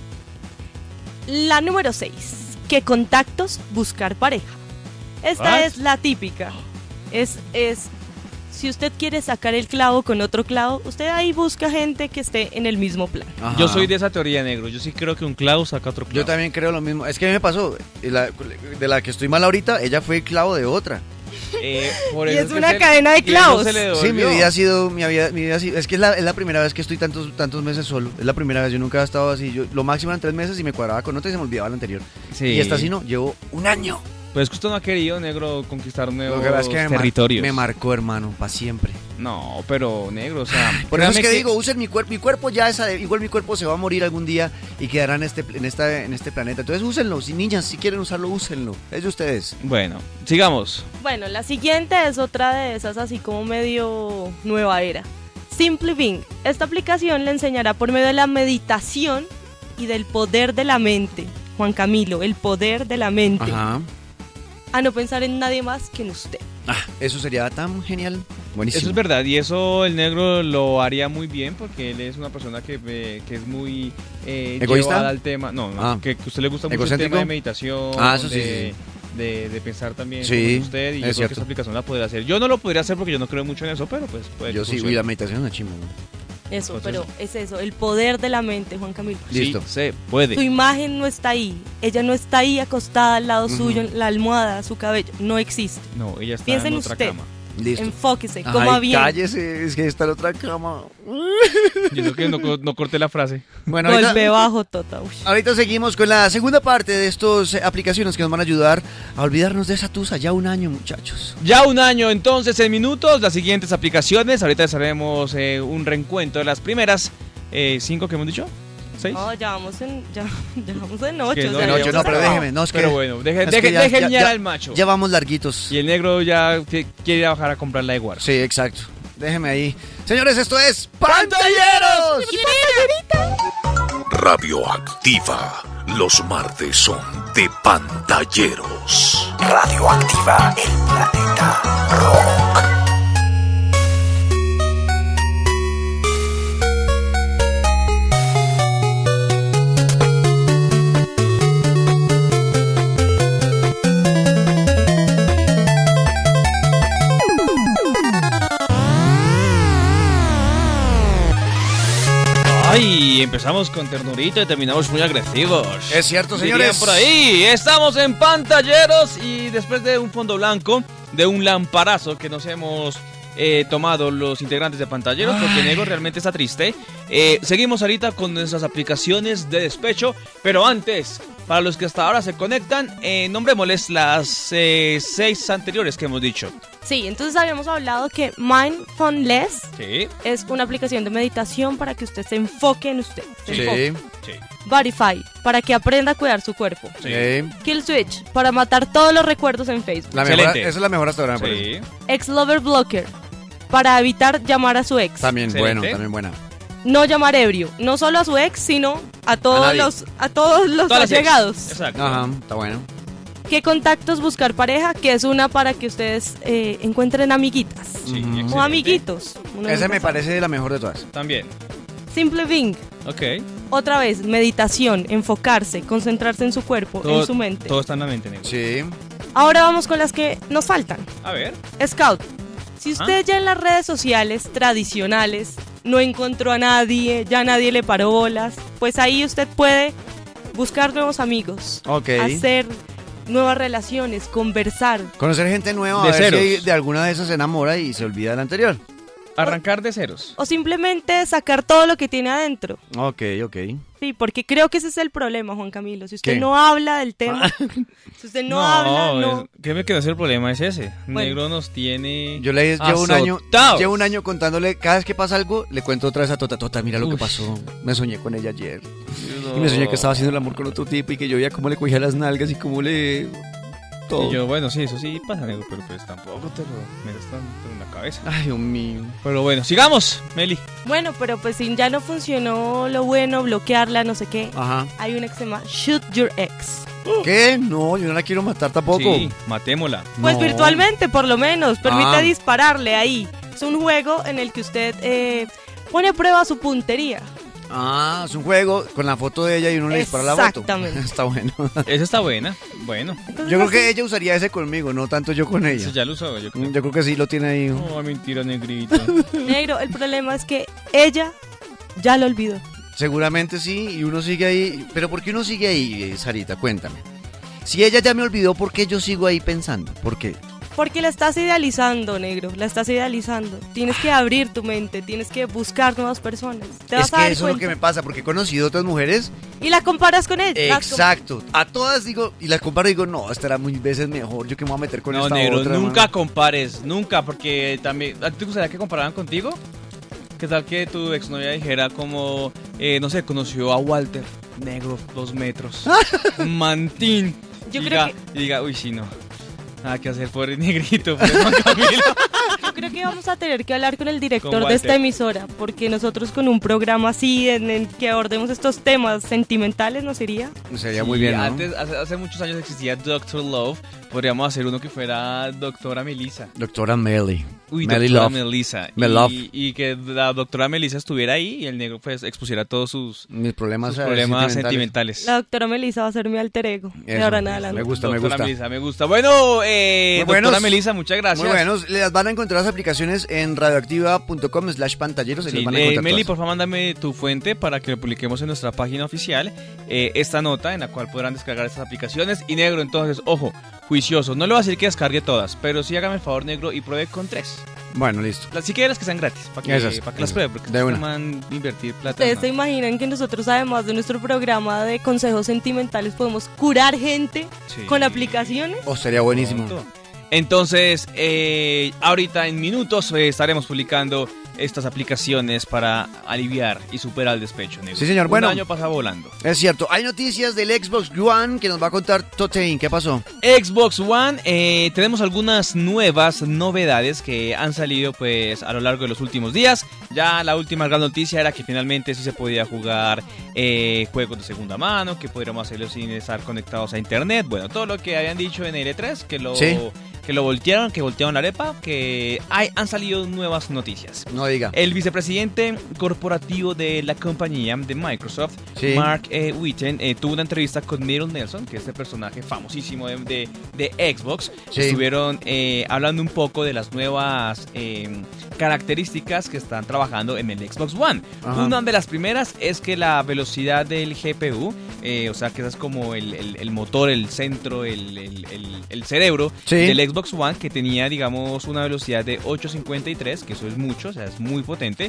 La número seis. ¿Qué contactos buscar pareja? Esta What? es la típica. Es, es, si usted quiere sacar el clavo con otro clavo, usted ahí busca gente que esté en el mismo plan. Ajá. Yo soy de esa teoría, negro. Yo sí creo que un clavo saca otro clavo. Yo también creo lo mismo. Es que a mí me pasó, y la- de la que estoy mal ahorita, ella fue el clavo de otra. Eh, por Y eso es que una se- cadena de y eso clavos. se le Sí, mi devolvió. vida ha sido, mi vida, mi vida ha sido- es que es la, es la primera vez que estoy tantos, tantos meses solo. Es la primera vez, yo nunca he estado así. Yo, lo máximo eran tres meses y me cuadraba con otra y se me olvidaba la anterior. Sí. Y esta sí no, llevo un año. Pues es que usted no ha querido, negro, conquistar nuevos Lo que pasa es que me, mar- territorios. me marcó, hermano, para siempre. No, pero, negro, o sea... Por eso es créame que, digo, usen mi cuerpo, mi cuerpo ya es, ade- igual mi cuerpo se va a morir algún día y quedará en este, en esta, en este planeta. Entonces úsenlo, si niñas, si quieren usarlo, úsenlo. Es de ustedes. Bueno, sigamos. Bueno, la siguiente es otra de esas así como medio nueva era. Simply Bing. Esta aplicación le enseñará por medio de la meditación y del poder de la mente. Juan Camilo, el poder de la mente. Ajá. A no pensar en nadie más que en usted. Ah, eso sería tan genial. Buenísimo. Eso es verdad, y eso el negro lo haría muy bien porque él es una persona que, eh, que es muy eh, ¿Egoísta? llevada al tema. No, no Ah. que, que a usted le gusta mucho el ¿Egocéntrico? tema de meditación, Ah, eso sí, de, sí, De, de pensar también Sí, como usted, y yo es creo cierto. que esa aplicación la podría hacer. Yo no lo podría hacer porque yo no creo mucho en eso, pero pues puede Yo que sí, funcione. uy, la meditación es una chimba. ¿no? Eso, Entonces- pero es eso, el poder de la mente, Juan Camilo. Sí, Listo. se puede. Su imagen no está ahí. Ella no está ahí acostada al lado Ujú. suyo, en la almohada, su cabello. No existe. No, ella está Piensa en en otra usted. cama. Listo. Enfóquese, Ay, coma bien. cállese, es que está en otra cama. Yo creo que no, co- no corté la frase. Bueno, ahorita, Golpe bajo, tota. Uy. ahorita seguimos con la segunda parte de estas aplicaciones que nos van a ayudar a olvidarnos de esa tusa. Ya un año, muchachos. Ya un año, entonces, en minutos, las siguientes aplicaciones. Ahorita les haremos eh, un reencuentro de las primeras eh, cinco que hemos dicho. ¿Seis? No, ya vamos en, ya, ya vamos en ocho. que o no, sea, no, ya yo no, hemos pero acabado. déjeme, no, es que, Pero bueno, deje, es deje, que ya- deje ya- ñar ya- al macho. ya vamos larguitos. Y el negro ya que- quiere ir a bajar a comprar la de Guaro. Sí, exacto. Déjeme ahí. Señores, esto es ¡Pantalleros! Radioactiva. Los martes son de pantalleros. Radioactiva, el planeta rock. Ay, empezamos con ternurita y terminamos muy agresivos. Es cierto, Dirían señores. por ahí, estamos en pantalleros y después de un fondo blanco, de un lamparazo que nos hemos eh, tomado los integrantes de pantalleros, porque Ay. Negro realmente está triste. Eh, seguimos ahorita con nuestras aplicaciones de despecho, pero antes, para los que hasta ahora se conectan, eh, nombrémosles las eh, seis anteriores que hemos dicho. Sí, entonces habíamos hablado que Mindfulness Sí, es una aplicación de meditación para que usted se enfoque en usted. se enfoque. Sí, sí, Bodyfy, para que aprenda a cuidar su cuerpo. sí. sí. Kill Switch, para matar todos los recuerdos en Facebook. La mejor, Excelente. esa es la mejor hasta ahora, me parece. Sí. Ex Lover Blocker, para evitar llamar a su ex. También Excelente. bueno, también buena. No llamar ebrio, no solo a su ex, sino a todos nadie. los a todos los Todas las ex. allegados. Exacto. Ajá, está bueno. ¿Qué contactos buscar pareja? Que es una para que ustedes eh, encuentren amiguitas Sí, Ujú. excelente. o amiguitos. Uno Esa nunca me sabe. parece la mejor de todas. También. Simple Bing. Ok. Otra vez, meditación, enfocarse, concentrarse en su cuerpo, Todo, en su mente. todo está en la mente, negro. Sí. Ahora vamos con las que nos faltan. A ver. Scout. Si usted ya en las redes sociales tradicionales no encontró a nadie, ya nadie le paró bolas, pues ahí usted puede buscar nuevos amigos, Ok. hacer nuevas relaciones, conversar. Conocer gente nueva, De a ver ceros. si de alguna de esas se enamora y se olvida del anterior. Arrancar de ceros. O simplemente sacar todo lo que tiene adentro. Ok, ok. Sí, porque creo que ese es el problema, Juan Camilo. Si usted ¿Qué? no habla del tema, si usted no, habla, no... es- créeme que no es el problema, es ese. Bueno. Negro nos tiene Yo le llevo un año, azotados. llevo un año contándole, cada vez que pasa algo, le cuento otra vez a Tota, Tota, mira lo que Ush. pasó. Me soñé con ella ayer. No. Y me soñé que estaba haciendo el amor con otro tipo y que yo veía cómo le cogía las nalgas y cómo le... todo. Y yo, bueno, sí, eso sí pasa, negro, pero pues tampoco te lo metas tanto en la cabeza. Ay, Dios mío. Pero bueno, sigamos, Meli. Bueno, pero pues si ya no funcionó lo bueno, bloquearla, no sé qué. Ajá. Hay una que se llama Shoot Your Ex. ¿Qué? No, yo no la quiero matar tampoco. Sí, matémosla. Pues No. virtualmente, por lo menos. Permite Ah. dispararle ahí. Es un juego en el que usted eh, pone a prueba su puntería. Ah, es un juego con la foto de ella y uno le dispara la foto. Exactamente. Está bueno. Esa está buena. Bueno, Entonces, Yo creo así- que ella usaría ese conmigo, no tanto yo con ella. eso ya lo usó, yo creo. Yo creo que sí lo tiene ahí. No, mentira, negrito. Negro, el problema es que ella ya lo olvidó. Seguramente sí, y uno sigue ahí. Pero ¿por qué uno sigue ahí, eh, Sarita? Cuéntame. Si ella ya me olvidó, ¿por qué yo sigo ahí pensando? ¿Por qué? Porque la estás idealizando, negro, la estás idealizando. Tienes que abrir tu mente, tienes que buscar nuevas personas. Te vas Es a que dar eso es lo que cuenta. me pasa, porque he conocido otras mujeres. Y la comparas con ella. las com- Exacto. A todas digo, y las comparo y digo, no, esta era mil veces mejor. Yo que me voy a meter con No, esta negro, otra. nunca man. compares, nunca, porque también... ¿A ti te gustaría que compararan contigo? ¿Qué tal que tu exnovia dijera como, eh, no sé, conoció a Walter, negro, dos metros, un mantín? Yo y creo diga, y diga, uy, sí, no, nada que hacer, pobre negrito, pobre Juan Camilo. Yo creo que vamos a tener que hablar con el director Con de Walter. esta emisora, porque nosotros con un programa así en el que abordemos estos temas sentimentales, ¿no sería? Sería Sí, muy bien, ¿no? Antes, hace, hace muchos años existía doctor Love, podríamos hacer uno que fuera doctora Melissa. Doctora Melly. Uy, Melly doctora Love. Melissa. Me y, love. y que la doctora Melissa estuviera ahí y el negro pues expusiera todos sus, Mis problemas, sus eh, problemas sentimentales. sentimentales. La doctora Melissa va a ser mi alter ego de Eso, ahora en me adelante. gusta, me Doctora gusta. Melissa, me gusta. Bueno, eh, Muy doctora buenos. Melissa, muchas gracias. Muy buenos. Les van a encontrar las aplicaciones en radioactiva punto com slash pantalleros. Sí, les van a eh, encontrar Meli, todas. por favor, mándame tu fuente para que lo publiquemos en nuestra página oficial. eh, esta nota en la cual podrán descargar estas aplicaciones. Y negro, entonces, ojo, juicioso. No le voy a decir que descargue todas, pero sí hágame el favor, negro, y pruebe con tres. Bueno, listo. Las, si quieres que sean gratis, para que, Esas, para que las esas. pruebe, porque De se una. toman invertir plata. ¿Ustedes no. se imaginan que nosotros, además de nuestro programa de consejos sentimentales, podemos curar gente Sí. con aplicaciones? Oh, sería buenísimo. Pronto. Entonces, eh, ahorita en minutos eh, estaremos publicando estas aplicaciones para aliviar y superar el despecho, negro. Sí, señor. Un Bueno. año pasa volando. Es cierto. Hay noticias del Xbox One que nos va a contar Totein. ¿Qué pasó? Xbox One, eh, tenemos algunas nuevas novedades que han salido pues a lo largo de los últimos días. Ya la última gran noticia era que finalmente sí se podía jugar eh, juegos de segunda mano, que podríamos hacerlo sin estar conectados a internet. Bueno, todo lo que habían dicho en el E tres, que lo, Sí. que lo voltearon, que voltearon la arepa, que hay, han salido nuevas noticias. No diga. El vicepresidente corporativo de la compañía de Microsoft, Sí. Mark eh, Whitten, eh, tuvo una entrevista con Meryl Nelson, que es este personaje famosísimo de, de- de Xbox. Sí. Estuvieron eh, hablando un poco de las nuevas eh, características que están trabajando en el Xbox One. Ajá. Una de las primeras es que la velocidad del G P U, eh, o sea que ese es como el, el- el motor, el centro, el, el- el- el cerebro Sí. del Xbox One, que tenía digamos una velocidad de ocho cincuenta y tres, que eso es mucho, o sea, es muy potente.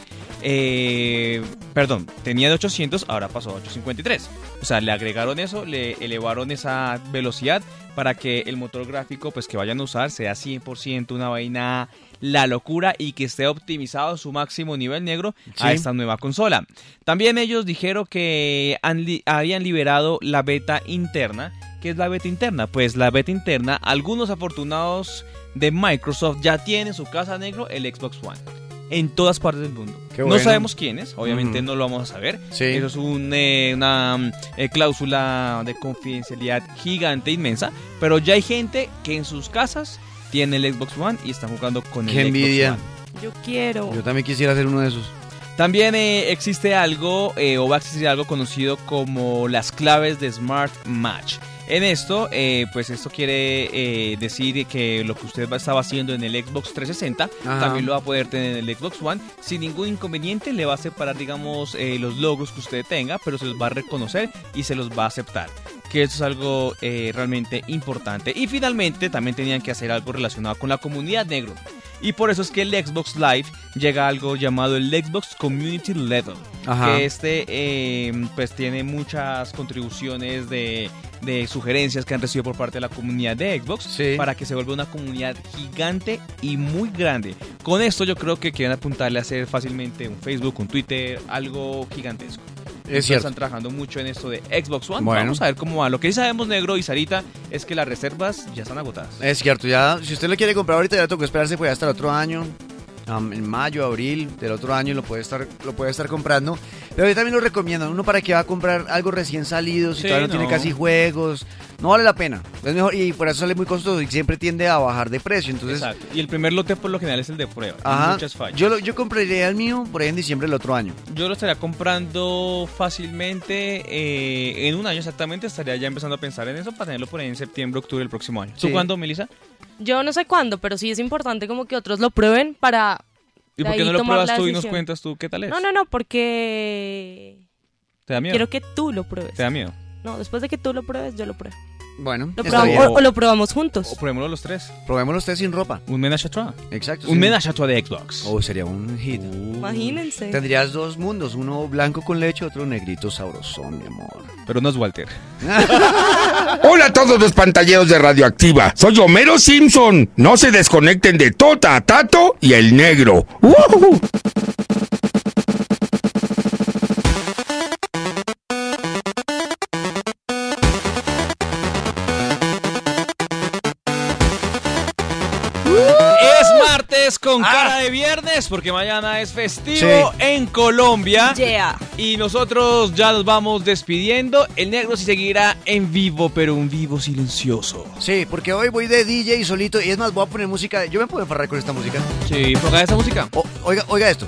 Eh, perdón, tenía de ochocientos, ahora pasó a ochocientos cincuenta y tres. O sea, le agregaron eso, le elevaron esa velocidad para que el motor gráfico pues que vayan a usar sea cien por ciento una vaina la locura y que esté optimizado a su máximo nivel, negro, a Sí. esta nueva consola. También ellos dijeron que han li- habían liberado la beta interna. ¿Qué es la beta interna? Pues la beta interna, algunos afortunados de Microsoft ya tienen en su casa, negro, el Xbox One. En todas partes del mundo. Qué No bueno. sabemos quiénes, obviamente Ujú. no lo vamos a saber. Sí. Eso es un, eh, una mm, eh, cláusula de confidencialidad gigante, inmensa. Pero ya hay gente que en sus casas tiene el Xbox One y están jugando con Qué el envidia. Xbox One. Yo quiero. Yo también quisiera hacer uno de esos. También eh, existe algo, eh, o va a existir algo conocido como las claves de Smart Match. En esto, eh, pues esto quiere eh, decir que lo que usted estaba haciendo en el Xbox trescientos sesenta, Ajá. también lo va a poder tener en el Xbox One sin ningún inconveniente. Le va a separar, digamos, eh, los logros que usted tenga, pero se los va a reconocer y se los va a aceptar, que eso es algo eh, realmente importante. Y finalmente también tenían que hacer algo relacionado con la comunidad, negro. Y por eso es que el Xbox Live llega a algo llamado el Xbox Community Level. Ajá. Que este eh, pues tiene muchas contribuciones de, de sugerencias que han recibido por parte de la comunidad de Xbox, sí, para que se vuelva una comunidad gigante y muy grande. Con esto yo creo que quieren apuntarle a hacer fácilmente un Facebook, un Twitter, algo gigantesco. Es cierto. Están trabajando mucho en esto de Xbox One. Bueno. Vamos a ver cómo va. Lo que sí sabemos, negro y Sarita, es que las reservas ya están agotadas. Es cierto, ya, si usted lo quiere comprar ahorita, ya toca esperarse pues hasta el otro año. Um, en mayo, abril del otro año lo puede estar lo puede estar comprando. Pero yo también lo recomiendo. Uno para que va a comprar algo recién salido, si sí, todavía no, no tiene casi juegos, no vale la pena. Es mejor, y por eso sale muy costoso y siempre tiende a bajar de precio. Entonces, exacto. Y el primer lote por lo general es el de prueba. Ajá. Muchas fallas. Yo, lo, yo compraría el mío por ahí en diciembre del otro año. Yo lo estaría comprando fácilmente eh, en un año exactamente. Estaría ya empezando a pensar en eso para tenerlo por ahí en septiembre, octubre del próximo año. Sí. ¿Tú cuándo, Melissa? Yo no sé cuándo, pero sí es importante como que otros lo prueben para... ¿Y por qué no lo pruebas tú y nos cuentas tú qué tal es? No, no, no, porque... ¿Te da miedo? Quiero que tú lo pruebes. ¿Te da miedo? No, después de que tú lo pruebes, yo lo pruebo. Bueno, lo probamos, o, o lo probamos juntos. O probémoslo los tres. Probémoslo los tres sin ropa. Un menage à trois. Exacto. Un sí. menage à trois de Xbox. Oh, sería un hit. Uh. Imagínense. Tendrías dos mundos, uno blanco con leche, otro negrito sabrosón, mi amor. Pero no es Walter. Hola a todos los pantalleros de Radioactiva. Soy Homero Simpson. No se desconecten de Tota, Tato y el negro. ¡Uh! Con ah. cara de viernes, porque mañana es festivo sí. en Colombia. Yeah. Y nosotros ya nos vamos despidiendo. El negro sí seguirá en vivo, pero un vivo silencioso. Sí, porque hoy voy de D J solito. Y es más, voy a poner música. Yo me puedo enfarrar con esta música. Sí, ponga esta música. O, oiga, oiga esto.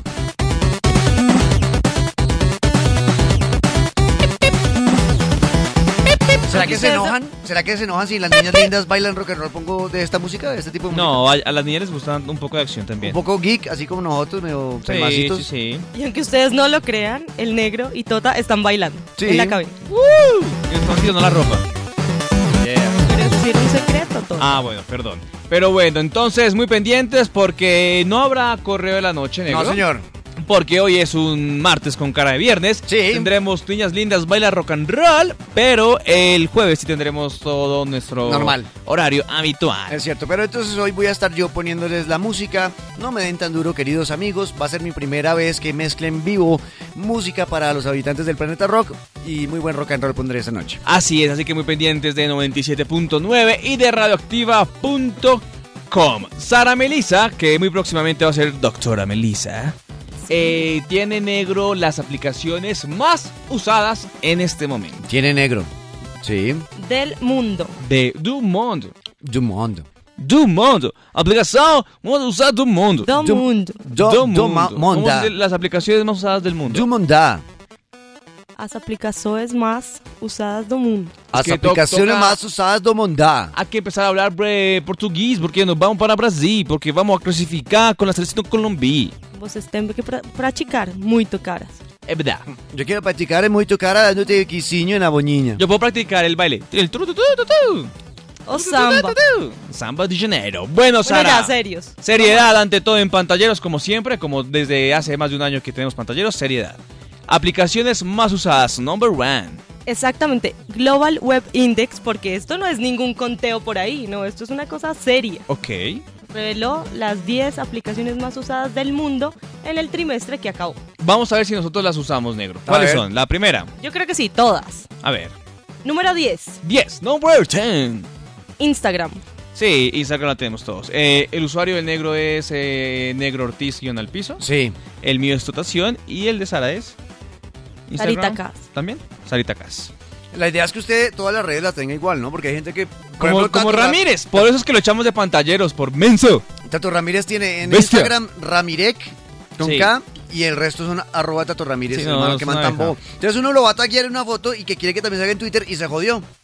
¿Será que se enojan? ¿Será que se enojan si las niñas lindas bailan rock and roll? ¿Pongo de esta música, de este tipo de música? No, a, a las niñas les gusta un poco de acción también. Un poco geek, así como nosotros, medio pelmacitos. Sí, sí, sí. Y aunque ustedes no lo crean, el negro y Tota están bailando sí. en la cabina. ¡Uh! Y están quitando la ropa. Yeah. ¿Quieres decir un secreto, Tota? Ah, bueno, perdón. Pero bueno, entonces muy pendientes porque no habrá correo de la noche, negro. No, señor. Porque hoy es un martes con cara de viernes. Sí. Tendremos Niñas Lindas Baila Rock and Roll. Pero el jueves sí tendremos todo nuestro normal horario habitual. Es cierto, pero entonces hoy voy a estar yo poniéndoles la música. No me den tan duro, queridos amigos. Va a ser mi primera vez que mezcle en vivo música para los habitantes del planeta rock. Y muy buen rock and roll pondré esta noche. Así es, así que muy pendientes de noventa y siete punto nueve y de radioactiva punto com. Sara Melissa, que muy próximamente va a ser Doctora Melissa. Eh, tiene, negro, las aplicaciones más usadas en este momento. Tiene, negro, sí. Del mundo. De do mundo. Do mundo. Do mundo. Aplicación más usada do mundo. Do, do mundo. Do, do mundo. Ma, Vamos a decir las aplicaciones más usadas del mundo. Do mundo. As aplicações mais usadas do mundo. As aplicações mais usadas do mundo. Hay que empezar a hablar portugués porque nos vamos para Brasil, porque vamos a clasificar com a seleção colombiana. Vocês têm que pra praticar muito, caras. É verdade. Eu quero praticar muito, cara, dándote quisinho na boninha. Eu vou praticar el baile. El tu, tu, tu, tu, tu. O samba. Samba de Janeiro. Bueno, Sara. Bueno, ya, serios. Seriedad ante todo en pantalleros, como siempre, como desde hace más de un año que tenemos pantalleros, seriedad. Aplicaciones más usadas, number one. Exactamente, Global Web Index, porque esto no es ningún conteo por ahí, no, esto es una cosa seria. Ok. Reveló las diez aplicaciones más usadas del mundo en el trimestre que acabó. Vamos a ver si nosotros las usamos, negro. ¿Cuáles son? La primera. Yo creo que sí, todas. A ver. Número diez. diez, number diez. Instagram. Sí, Instagram la tenemos todos. Eh, el usuario del negro es eh, Negro Ortiz guión al piso. Sí. El mío es Totación y el de Sara es... Sarita Cas. ¿También? Sarita Cas. La idea es que usted todas las redes las tenga igual, ¿no? Porque hay gente que... Como, ejemplo, como Ramírez. Por eso es que lo echamos de pantalleros, por menso. Tato Ramírez tiene en Bestia. Instagram Ramirec con sí. K y el resto son arroba Tato Ramírez, sí, no, hermano, no, que mantan bobo. Entonces uno lo va a taggear en una foto y que quiere que también salga en Twitter y se jodió.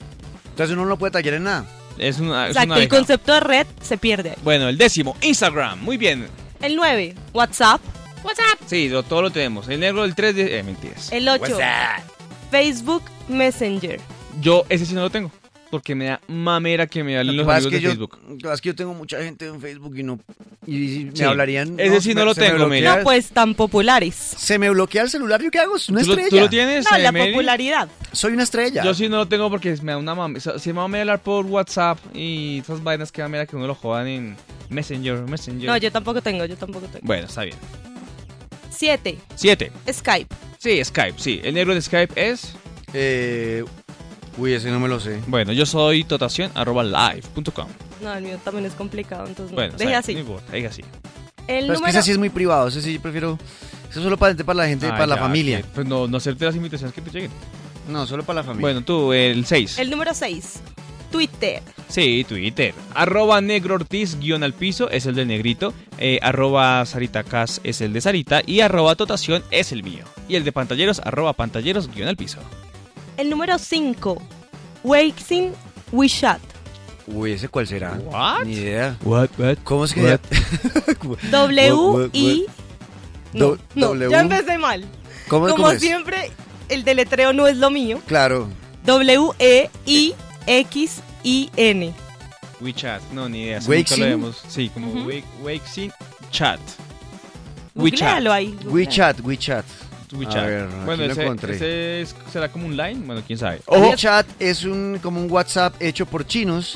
Entonces uno no puede tallar en nada. Es una, es Exacto, una el concepto de red se pierde ahí. Bueno, el décimo, Instagram. Muy bien. El nueve, WhatsApp. WhatsApp. Sí, lo, todo lo tenemos. El negro, el tres, de, eh, mentiras. El ocho, Facebook Messenger. Yo ese sí no lo tengo. Porque me da mamera que me hablen los Lo que pasa amigos es que de yo, Facebook. lo que pasa es que yo tengo mucha gente en Facebook y no y me Sí. hablarían. Ese sí no lo se me tengo, bloquea- mira. No, pues tan populares. Se me bloquea el celular, ¿yo qué hago? Es una ¿Tú lo, estrella. tú lo tienes, No, eh, la Mary? popularidad. Soy una estrella. Yo sí no lo tengo porque me da una mamera. Si me va a hablar por WhatsApp y esas vainas que mamera que uno lo jodan en Messenger, Messenger. No, yo tampoco tengo, yo tampoco tengo. Bueno, está bien. Siete, Siete. Skype. Sí, Skype, sí. El negro de Skype es... Eh, uy, ese no me lo sé. Bueno, yo soy totación arroba live punto com. No, el mío también es complicado, entonces no. Bueno, Deje está así. bien, no importa, deje así. El Pero es que número... ese sí es muy privado, ese sí prefiero... Eso es solo para, para la gente, Ah, para la ya, familia. que- Pues no, no hacerte las invitaciones que te lleguen. No, solo para la familia. Bueno, tú, el seis. El número seis, Twitter. Sí, Twitter. Arroba negro ortiz guión al piso es el del negrito. Eh, arroba Sarita Cas es el de Sarita. Y arroba totación es el mío. Y el de pantalleros, arroba pantalleros guión al piso. El número cinco, Waxing WeChat. Uy, ¿ese cuál será? What? Ni idea. What, what? ¿Cómo es que What? W I... No, Do- no, W. ya empecé mal. ¿Cómo, Como cómo es? siempre, el deletreo no es lo mío. Claro. W E I X I N. WeChat, no, ni idea. Waxing. Nunca lo vemos. Sí, como Ujú. Wake- Waxing Chat. WeChat. Googlealo ahí. googlealo. WeChat, WeChat. WeChat. A ver, aquí bueno, lo ese, encontré. ese es- será como un line. Bueno, quién sabe. WeChat es un como un WhatsApp hecho por chinos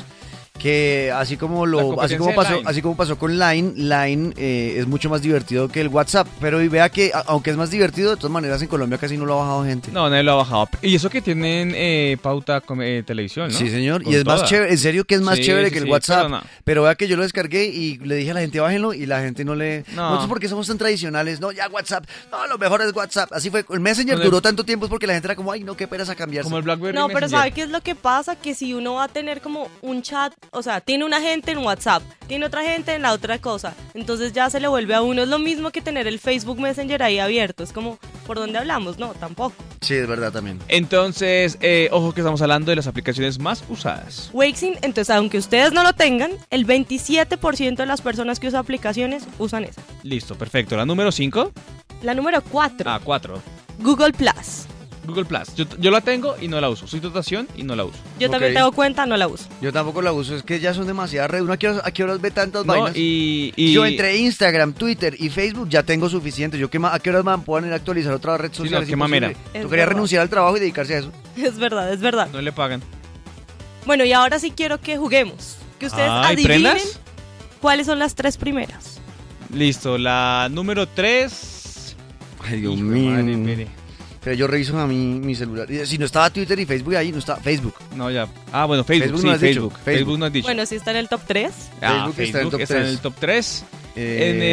que así como La lo competencia así como de pasó Line. así como pasó con Line, Line eh, es mucho más divertido que el WhatsApp, pero y vea que a- aunque es más divertido, de todas maneras en Colombia casi no lo ha bajado gente. No, nadie lo ha bajado. Y eso que tienen eh, pauta con eh, televisión, ¿no? Sí, señor, Con y es más toda. chévere, en serio que es más Sí, chévere sí, que el sí, WhatsApp, pero pero, no. vea que yo lo descargué y le dije a la gente bájenlo y la gente no le No. nosotros porque somos tan tradicionales, no, ya WhatsApp, no, lo mejor es WhatsApp, así fue, el Messenger Con el- duró tanto tiempo es porque la gente era como, ay, no, qué peras a cambiarse. Como el BlackBerry No, pero Messenger. ¿sabe qué es lo que pasa? Que si uno va a tener como un chat, o sea, tiene una gente en WhatsApp, tiene otra gente en la otra cosa, entonces ya se le vuelve a uno. Es lo mismo que tener el Facebook Messenger ahí abierto. Es como, ¿por dónde hablamos? No, tampoco. Sí, es verdad también. Entonces, eh, ojo que estamos hablando de las aplicaciones más usadas. Waxing, entonces aunque ustedes no lo tengan, el veintisiete por ciento de las personas que usan aplicaciones usan esa. Listo, perfecto. La número cinco. La número cuatro, Ah, cuatro. Google Plus. Google Plus. Yo, yo la tengo y no la uso. Soy dotación y no la uso. Yo también Ok. tengo cuenta, no la uso. Yo tampoco la uso, es que ya son demasiadas redes. ¿Uno a qué horas, a qué horas ve tantas No, vainas? y, y- Yo entre Instagram, Twitter y Facebook ya tengo suficiente. Yo qué ma- a qué horas me puedan ir a actualizar otra red Sí, social. no, Es qué mamera. imposible. Es Tocaría verdad. renunciar al trabajo y dedicarse a eso. Es verdad, es verdad. no le pagan. Bueno, y ahora sí quiero que juguemos. Que ustedes Ah, ¿y adivinen prendas? cuáles son las tres primeras. Listo, la número tres. Ay, Dios Hijo de mío. madre, espere. Pero yo reviso a mí mi celular. Y Si no estaba Twitter y Facebook ahí, no estaba Facebook. No, ya. Ah, bueno, Facebook, Facebook sí, no has dicho. Facebook. Facebook. Facebook no has dicho. Bueno, sí está en el top tres. Ah, Facebook está en el top está en tres. el top tres. Eh, En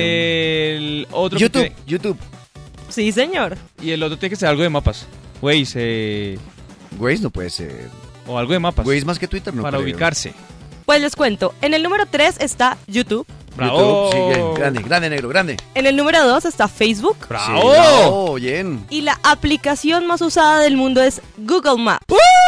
el otro que YouTube, tiene- YouTube. Sí, señor. y el otro tiene que ser algo de mapas. Waze, eh, Waze no puede ser. o algo de mapas. Waze más que Twitter no para creo. ubicarse. Pues les cuento. En el número tres está YouTube. ¡Bravo! YouTube, sí, bien, grande, grande negro, grande. En el número dos está Facebook. ¡Bravo! Sí, bravo, bien. Y la aplicación más usada del mundo es Google Maps.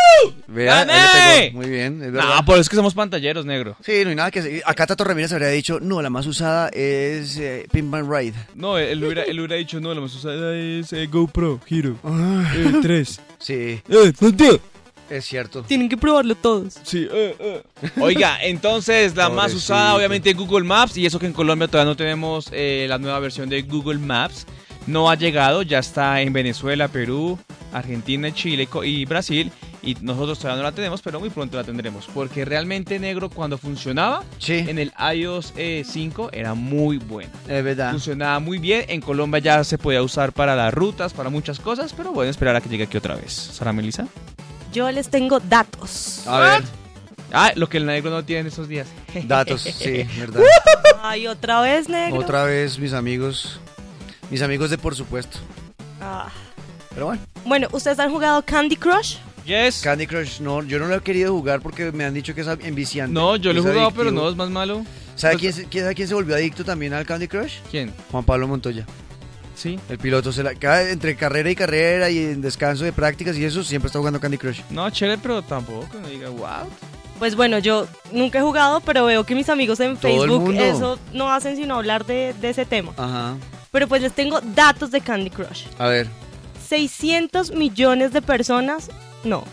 Vea, ahí ¡Gané! le pegó. Muy bien, es verdad. No, por eso es que somos pantalleros, negro. Sí, no hay nada que hacer. Acá Tato Ramírez habría dicho, no, la más usada es eh, Pimp My Ride. No, él hubiera, él hubiera dicho, no, la más usada es eh, GoPro Hero Ah, eh, tres. sí, Eh, ¿dónde? es cierto. Tienen que probarlo todos. Sí, eh, eh. Oiga, entonces la más Pobrecito. usada obviamente es Google Maps y eso que en Colombia todavía no tenemos eh, la nueva versión de Google Maps. No ha llegado, ya está en Venezuela, Perú, Argentina, Chile co- y Brasil y nosotros todavía no la tenemos, pero muy pronto la tendremos porque realmente negro cuando funcionaba Sí, en el iOS eh, cinco era muy bueno. es verdad. Funcionaba muy bien, en Colombia ya se podía usar para las rutas, para muchas cosas, pero bueno, esperar a que llegue aquí otra vez. ¿Sara Melissa? Yo les tengo datos. A ver, Ah, lo que el negro no tiene en estos días. datos, sí, verdad. Ay, otra vez, negro. Otra vez mis amigos, mis amigos de por supuesto. Ah. Pero bueno, Bueno, ¿ustedes han jugado Candy Crush? Yes. Candy Crush, no, yo no lo he querido jugar porque me han dicho que es enviciante. No, yo lo he es jugado, pero adictivo. no, es más malo. ¿Sabe quién, se- quién, sabe quién se volvió adicto también al Candy Crush? ¿Quién? Juan Pablo Montoya. Sí. El piloto se la, cada, entre carrera y carrera y en descanso de prácticas y eso, siempre está jugando Candy Crush. No, chévere, pero tampoco no diga wow. Pues bueno, yo nunca he jugado, pero veo que mis amigos en Todo el Facebook mundo. eso no hacen sino hablar de, de ese tema. Ajá. Pero pues les tengo datos de Candy Crush. A ver. seiscientos millones de personas, no.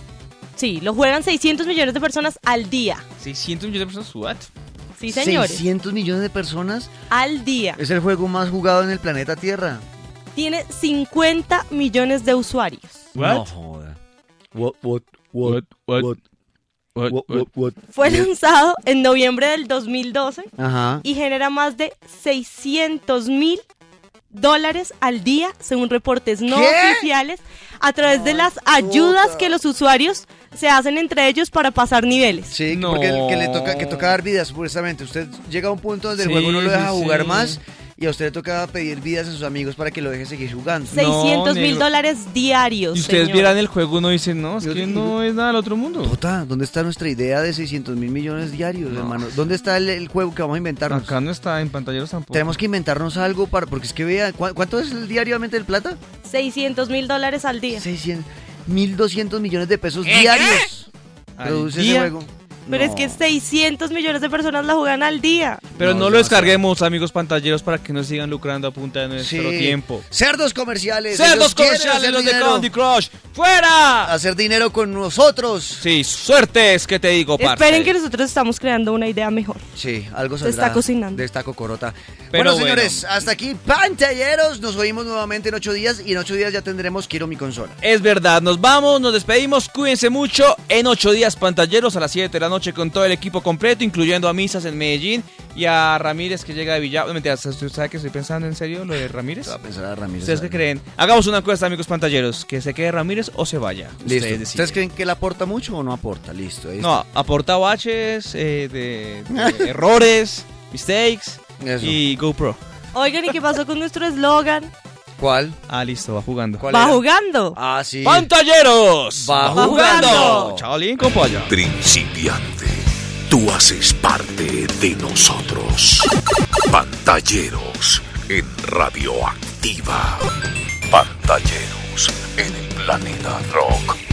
Sí, lo juegan seiscientos millones de personas al día. seiscientos millones de personas, what? Sí, señores. seiscientos millones de personas. Al día. Es el juego más jugado en el planeta Tierra. Tiene cincuenta millones de usuarios. What? No joda. What, what, What, what, what, what, what, what, what. Fue lanzado en noviembre del dos mil doce Ajá. y genera más de seiscientos mil dólares al día, según reportes no ¿Qué? oficiales, a través de las ayudas que los usuarios se hacen entre ellos para pasar niveles. Sí, No. porque que le toca que toca dar vidas, supuestamente. Usted llega a un punto donde Sí, el juego no lo deja sí, jugar sí. más y a usted le toca pedir vidas a sus amigos para que lo deje seguir jugando. seiscientos mil negro. dólares diarios. Y ustedes señor. vieran el juego, uno dice, no, es Yo que digo- no es nada del otro mundo. Tota, ¿dónde está nuestra idea de seiscientos mil millones diarios, No. hermano? ¿Dónde está el, el juego que vamos a inventarnos? Acá no está, en pantalleros tampoco. Tenemos que inventarnos algo para, porque es que vea, ¿cu- ¿cuánto es el diariamente el plata? seiscientos mil dólares al día. seiscientos, mil doscientos millones de pesos diarios. ¿Al Produce ese día? juego. Pero No. es que seiscientos millones de personas la juegan al día. Pero No, no, es lo demasiado. descarguemos, amigos pantalleros, para que no sigan lucrando a punta de nuestro Sí. tiempo. Cerdos comerciales. ¡Cerdos ellos quieren comerciales hacer los de dinero. Candy Crush! ¡Fuera! Hacer dinero con nosotros. Sí, suertes, que te digo, parce. Esperen que nosotros estamos creando una idea mejor. Sí, algo Se saldrá está cocinando. de esta cocorota. Pero bueno, señores, bueno. hasta aquí, pantalleros. Nos oímos nuevamente en ocho días y en ocho días ya tendremos Quiero mi consola. Es verdad, nos vamos, nos despedimos, cuídense mucho. En ocho días, pantalleros, a las siete de la noche con todo el equipo completo, incluyendo a Misas en Medellín y a Ramírez que llega de Villa. No, mentira, ¿usted sabe que estoy pensando en serio lo de Ramírez? Va a pensar a Ramírez. ¿Ustedes qué creen? Hagamos una encuesta, amigos pantalleros, que se quede Ramírez o se vaya. Listo. Ustedes ¿Ustedes, deciden. creen que él aporta mucho o no aporta? Listo. ahí No, aporta baches, eh, de, de errores, mistakes Eso. y GoPro. Oigan, ¿y qué pasó con nuestro eslogan? está. ¿Cuál? Ah, listo, va jugando. ¿Cuál Va era? jugando. Ah, sí. ¡Pantalleros! Va Va jugando. jugando. Chaolín con polla. Principiante, tú haces parte de nosotros. Pantalleros en Radioactiva. Pantalleros en el Planeta Rock.